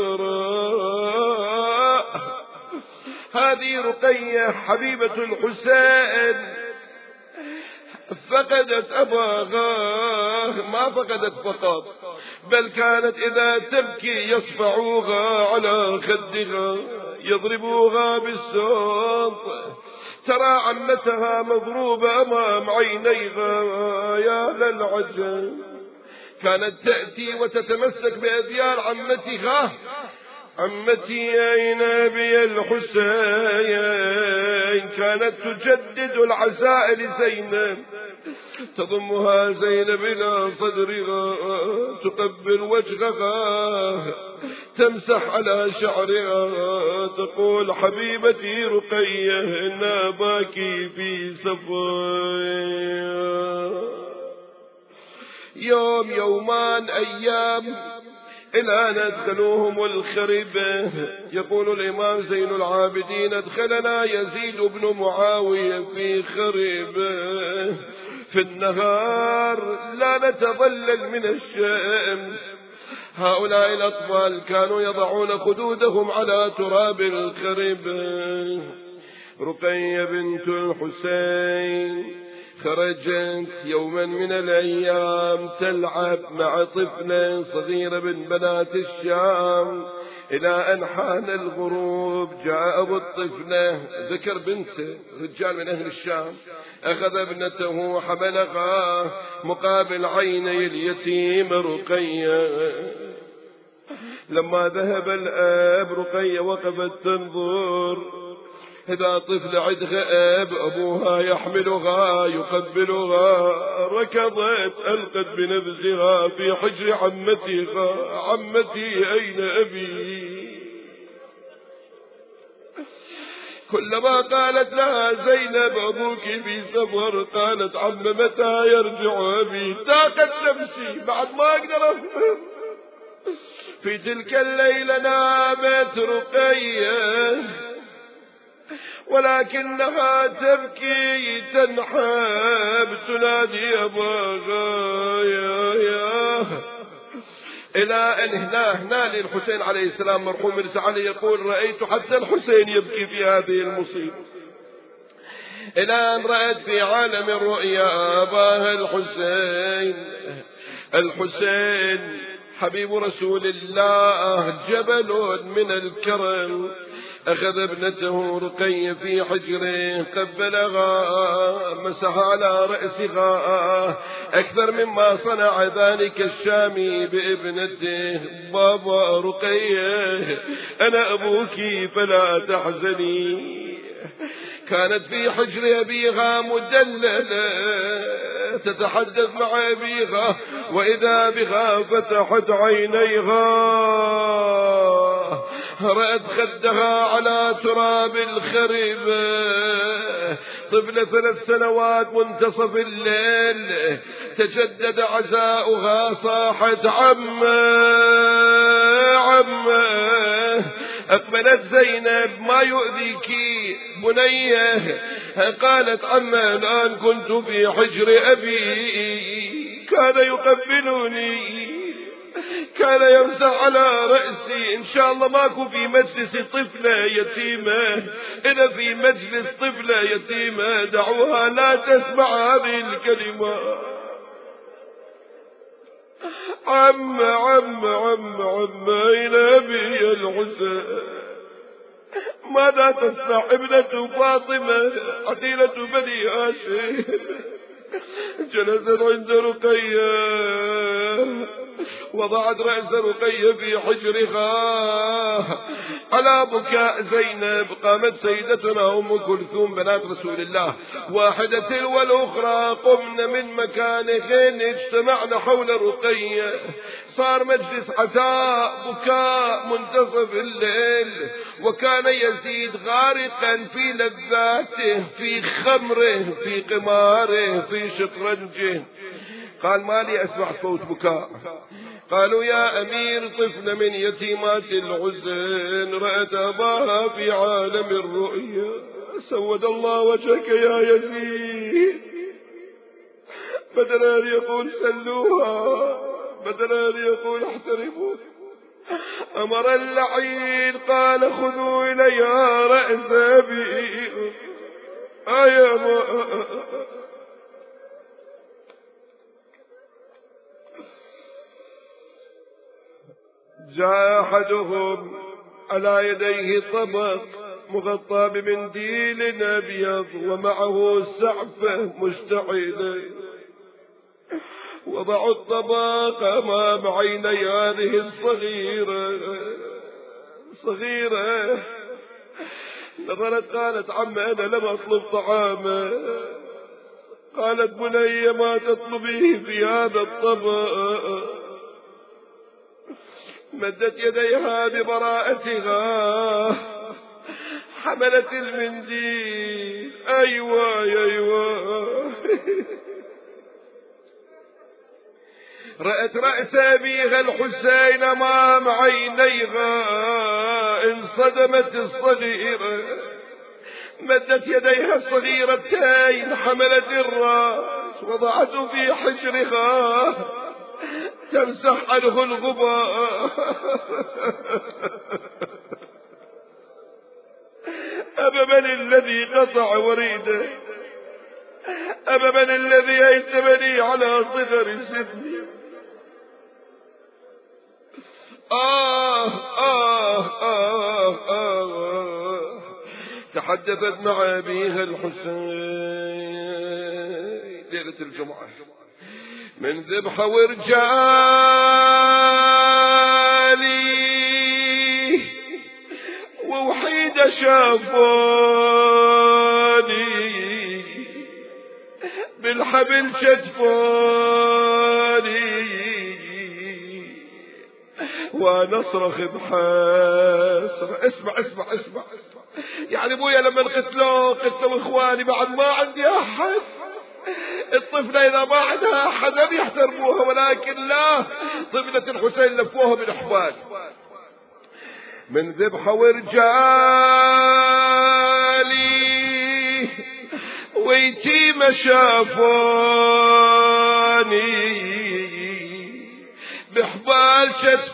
الزهراء. هذه رقية حبيبة الحسين فقدت أباها، ما فقدت فقط بل كانت إذا تبكي يصفعوها على خدها يضربوها بالسوط. ترى عمتها مضروبة أمام عينيها. يا للعجب، كانت تأتي وتتمسك بأذيال عمتها. عمتي أين أبي الحسين؟ كانت تجدد العزاء لزينب، تضمها زينب إلى صدرها، تقبل وجهها، تمسح على شعرها، تقول حبيبتي رقية إن أباك في سفر. يوم يومان أيام إلى أن أدخلوهم الخربة. يقول الإمام زين العابدين أدخلنا يزيد بن معاوية في خربة في النهار لا نتظلل من الشمس. هؤلاء الأطفال كانوا يضعون خدودهم على تراب الخربة. رقية بنت الحسين خرجت يوما من الأيام تلعب مع طفلة صغيرة من بنات الشام. إلى أن حان الغروب جاء أبو الطفلة، ذكر بنته، رجال من أهل الشام، أخذ ابنته وحملها مقابل عيني اليتيم رقية. لما ذهب الأب رقية وقفت تنظر. إذا طفل عندها أب أبوها يحملها يقبلها. ركضت ألقت بنفسها في حجر عمتها. عمتي أين أبي؟ كلما قالت لها زينب أبوك في سفر قالت عم متى يرجع أبي؟ ضاقت نفسي بعد ما أقدر أفهم. في تلك الليلة نامت رقية ولكنها تبكي تنحب تنادي أباها يا يا إلى أن هنا هنا للحسين عليه السلام مرحوم مرسى علي يقول رأيت حتى الحسين يبكي في هذه المصيبة. إلى أن رأت في عالم الرؤيا أباها الحسين. الحسين حبيب رسول الله جبل من الكرم. أخذ ابنته رقية في حجره قبلها مسح على رأسها أكثر مما صنع ذلك الشامي بابنته. بابا رقية أنا أبوك فلا تحزني. كانت في حجر أبيها مدللة تتحدث مع أبيها وإذا بها فتحت عينيها رأت خدها على تراب الخربة. طفلة ثلاث سنوات منتصف الليل تجدد عزاؤها صاحت عمه عمه. أقبلت زينب ما يؤذيك بنيه؟ قالت عمه الآن كنت في حجر أبي كان يقبلني كان يمسح على رأسي. إن شاء الله ماكو في مجلس طفلة يتيمة. إذا في مجلس طفلة يتيمة دعوها لا تسمع هذه الكلمة. عم عم عم عم أين أبي الحسين؟ ماذا تصنع ابنة فاطمة عقيلة بني هاشم؟ جلست عند رقية وضعت رأس رقية في حجرها على بكاء زينب. قامت سيدتنا أم كلثوم بنات رسول الله واحدة والأخرى قمن من مكانهن اجتمعن حول رقية. صار مجلس عزاء بكاء منتصف الليل، وكان يزيد غارقا في لذاته، في خمره، في قماره، في شطرنجه. قال ما لي أسمع صوت بكاء. قالوا يا أمير طفل من يتيمات العزين رأت أباها في عالم الرؤيا. سود الله وجهك يا يزيد، بدل أن يقول سلوها، بدل أن يقول احترموها، أمر اللعين قال خذوا إليها رأس أبي. آية ما جاء أحدهم على يديه طبق مغطى بمنديل أبيض ومعه سعفة مشتعلة. وضعوا الطبق أمام عيني هذه الصغيرة صغيرة. نظرت قالت عم أنا لم أطلب طعاما. قالت بني ما تطلبيه في هذا الطبق. مدت يديها ببراءتها، حملت المنديل. أيوة أيوة رأت رأس أبيها الحسين أمام عينيها. انصدمت الصغيرة، مدت يديها الصغيرتين، حملت الرأس وضعته في حجرها تمسح عنه الغبار. أبا من الذي قطع وريده؟ أبا من الذي أيتمني على صغر سني؟ آه آه آه آه. تحدثت مع أبيها الحسين ليلة الجمعة من ذبح ورجالي ووحيد شافوني بالحبل شتفوني وانا اصرخ بحسرة. اسمع اسمع اسمع يعني ابويا لما قتلوه قتلوا اخواني بعد ما عندي احد. الطفلة اذا ما عندها احد لم يحترموها، ولكن لا، طفلة الحسين لفوها بالاحوال. من ذبح ورجالي ويتيم شافوني بحبال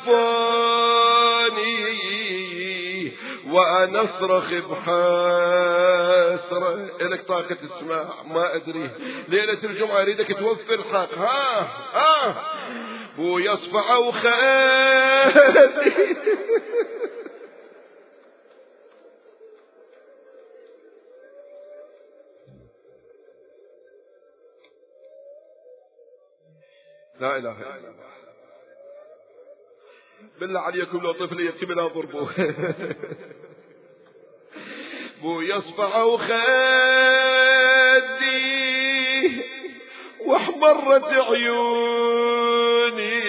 شتفوني وانا اصرخ بحسرة. الك طاقة تسمع؟ ما ادري. ليلة الجمعة اريدك توفي الحق. ها ها بو يصفع وخالي. لا اله الا الله. بالله عليكم لو طفل يتيم لا ضربوه. بو يصفع وخدي واحمرت عيوني.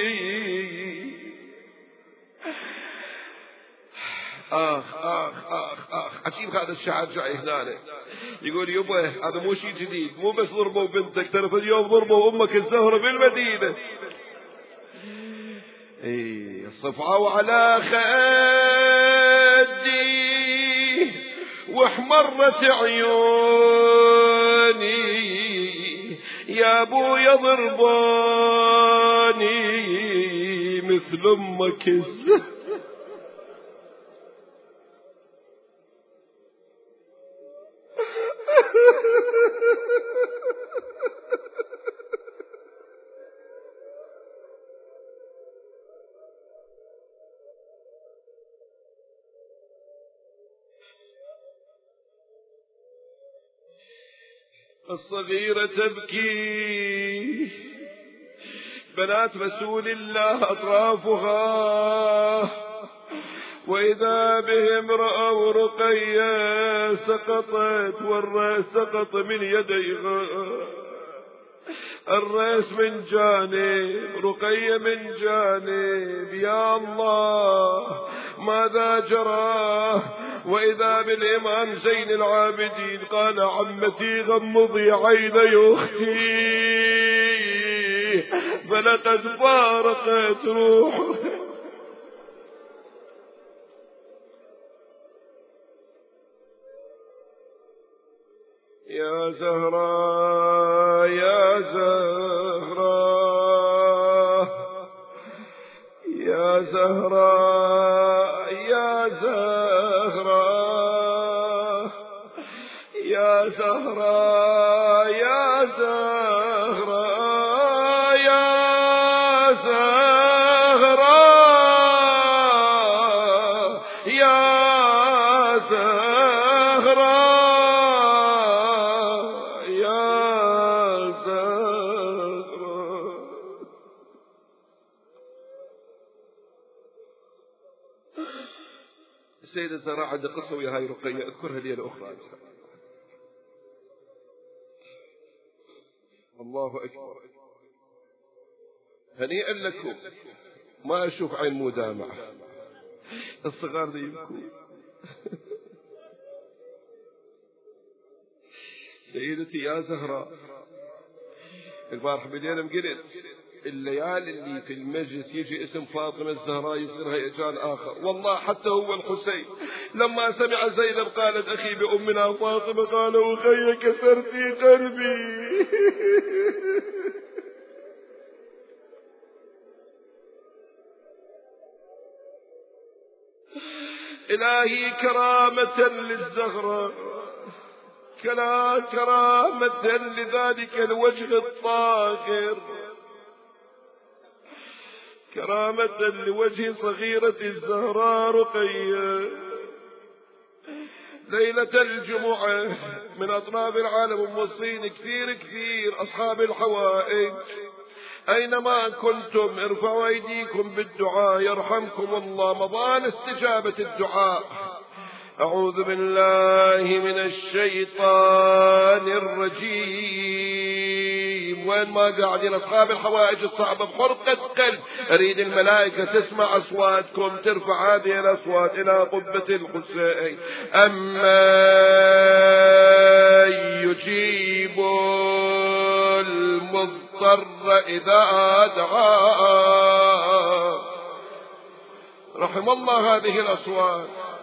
آخ آخ آخ آخ عجيب هذا الشعر جاي هنا يقول يبا هذا مو شيء جديد، مو بس ضربوا بنتك، ترى في اليوم ضربوا أمك الزهرة بالمدينة. اي صفعوا على خدي واحمرت عيوني يا ابو يضربوني مثل امك الزهرة. الصغيرة تبكي، بنات رسول الله أطرافها، وإذا بهم رأوا رقية سقطت والرأس سقط من يديها، الرأس من جانب، رقية من جانب. يا الله ماذا جرى؟ وإذا بالإمام زين العابدين قال عمتي غمضي عيني أختي فلقد فارقت روحه. يا زهراء يا زهراء يا زهراء يا زهراء يا زهراء يا زهراء يا زهراء يا زهراء السيدة زهراء عندها قصة ويا هاي رقية أذكرها لي الأخرى. الله أكبر، هنيئا لكم، ما أشوف عين مدامعة، الصغار ذي يبكون. سيدتي يا زهراء، البارح بالليل قلت الليالي اللي في المجلس يجي اسم فاطمة الزهراء يصير هيجان آخر. والله حتى هو الحسين لما سمع زينب قالت أخي بأمنا فاطمة قال أخي كسرتي قلبي. إلهي كرامة للزهراء، كرامة لذلك الوجه الطاهر، كرامة لوجه صغيرة الزهراء رقية. ليلة الجمعة من أطراف العالم موصين كثير كثير أصحاب الحوائج، أينما كنتم ارفعوا أيديكم بالدعاء يرحمكم الله، مضان استجابة الدعاء. أعوذ بالله من الشيطان الرجيم. وين ما قاعدين أصحاب الحوائج الصعبة بحرقة قلب، أريد الملائكة تسمع أصواتكم، ترفع هذه الأصوات إلى قبة الحسين. أما يجيب المضطر إذا دعاه. رحم الله هذه الأصوات.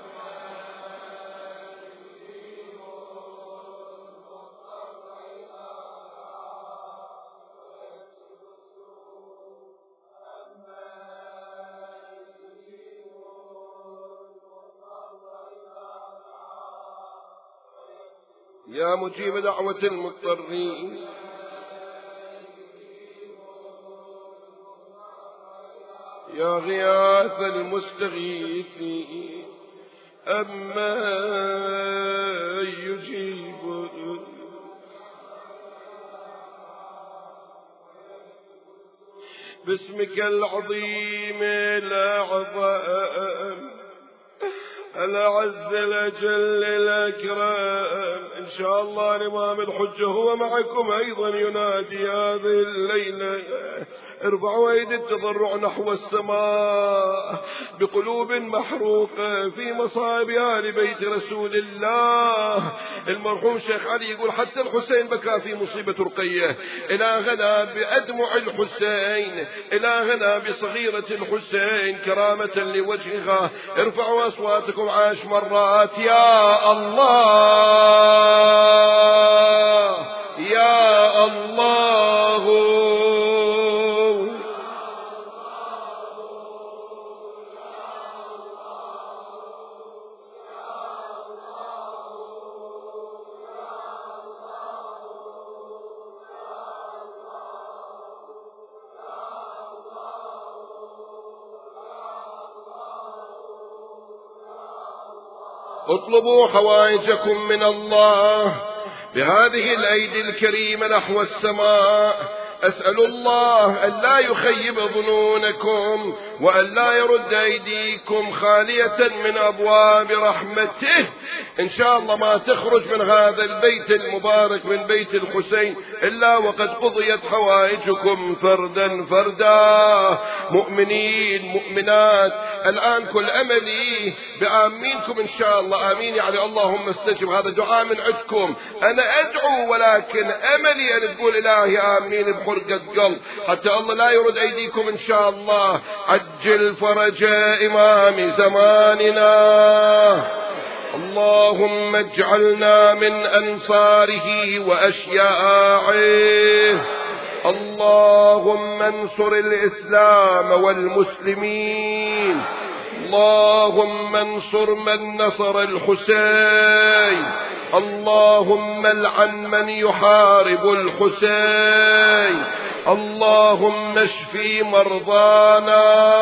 يا مجيب دعوة المضطرين، يا غياث المستغيثين، أما يجيب باسمك العظيم الأعظم الأعز الأجل الأكرم. إن شاء الله الإمام الحجة هو معكم أيضا ينادي هذه الليلة. ارفعوا أيدي التضرع نحو السماء بقلوب محروقة في مصائب آل بيت رسول الله. المرحوم شيخ علي يقول حتى الحسين بكى في مصيبة رقية. إلهنا بأدمع الحسين، إلهنا بصغيرة الحسين كرامة لوجهها. ارفعوا أصواتكم عاش مرات. يا الله يا الله اطلبوا حوائجكم من الله بهذه الأيدي الكريمة نحو السماء. أسأل الله أن لا يخيب ظنونكم وأن لا يرد أيديكم خالية من أبواب رحمته. إن شاء الله ما تخرج من هذا البيت المبارك من بيت الحسين إلا وقد قضيت حوائجكم فردا فردا. مؤمنين مؤمنات، الآن كل أملي بآمينكم إن شاء الله. آمين يعني اللهم استجب، هذا دعاء من عندكم. أنا أدعو ولكن أملي أن تقول إلهي آمين بحرقة قلب حتى الله لا يرد أيديكم إن شاء الله. عجل فرج إمام زماننا، اللهم اجعلنا من أنصاره وأشياعه. اللهم انصر الإسلام والمسلمين، اللهم انصر من نصر الحسين، اللهم العن من يحارب الحسين، اللهم اشف مرضانا،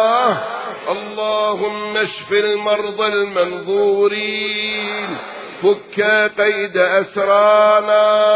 اللهم اشف المرضى المنظورين، فك قيد أسرانا.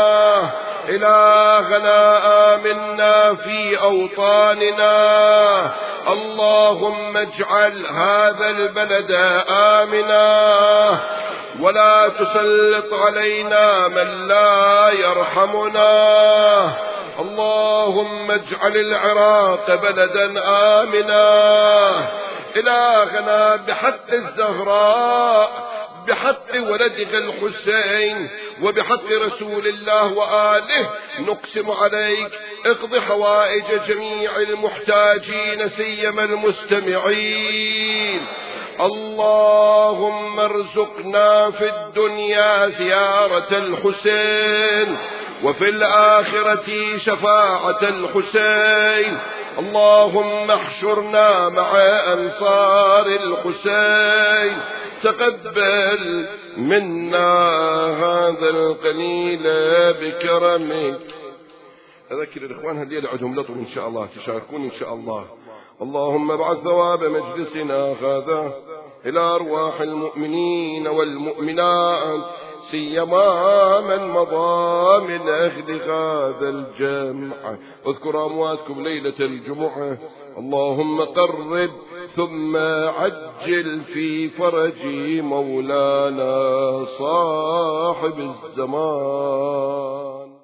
إلهنا آمنا في أوطاننا، اللهم اجعل هذا البلد آمنا ولا تسلط علينا من لا يرحمنا. اللهم اجعل العراق بلدا آمنا. إلهنا بحق الزهراء، بحق ولدك الحسين، وبحق رسول الله وآله نقسم عليك اقض حوائج جميع المحتاجين سيما المستمعين. اللهم ارزقنا في الدنيا زيارة الحسين وفي الآخرة شفاعة الحسين. اللهم احشرنا مع أنصار الحسين. تقبل منا هذا القليل بكرمك. أذكر الإخوان هالليلة عندهم لطم إن شاء الله، تشاركون إن شاء الله. اللهم ابعث ثواب مجلسنا هذا إلى أرواح المؤمنين والمؤمنات سيما من مضى من أهل هذا الجمع. اذكر أمواتكم ليلة الجمعة. اللهم قرب ثم عجل في فرج مولانا صاحب الزمان.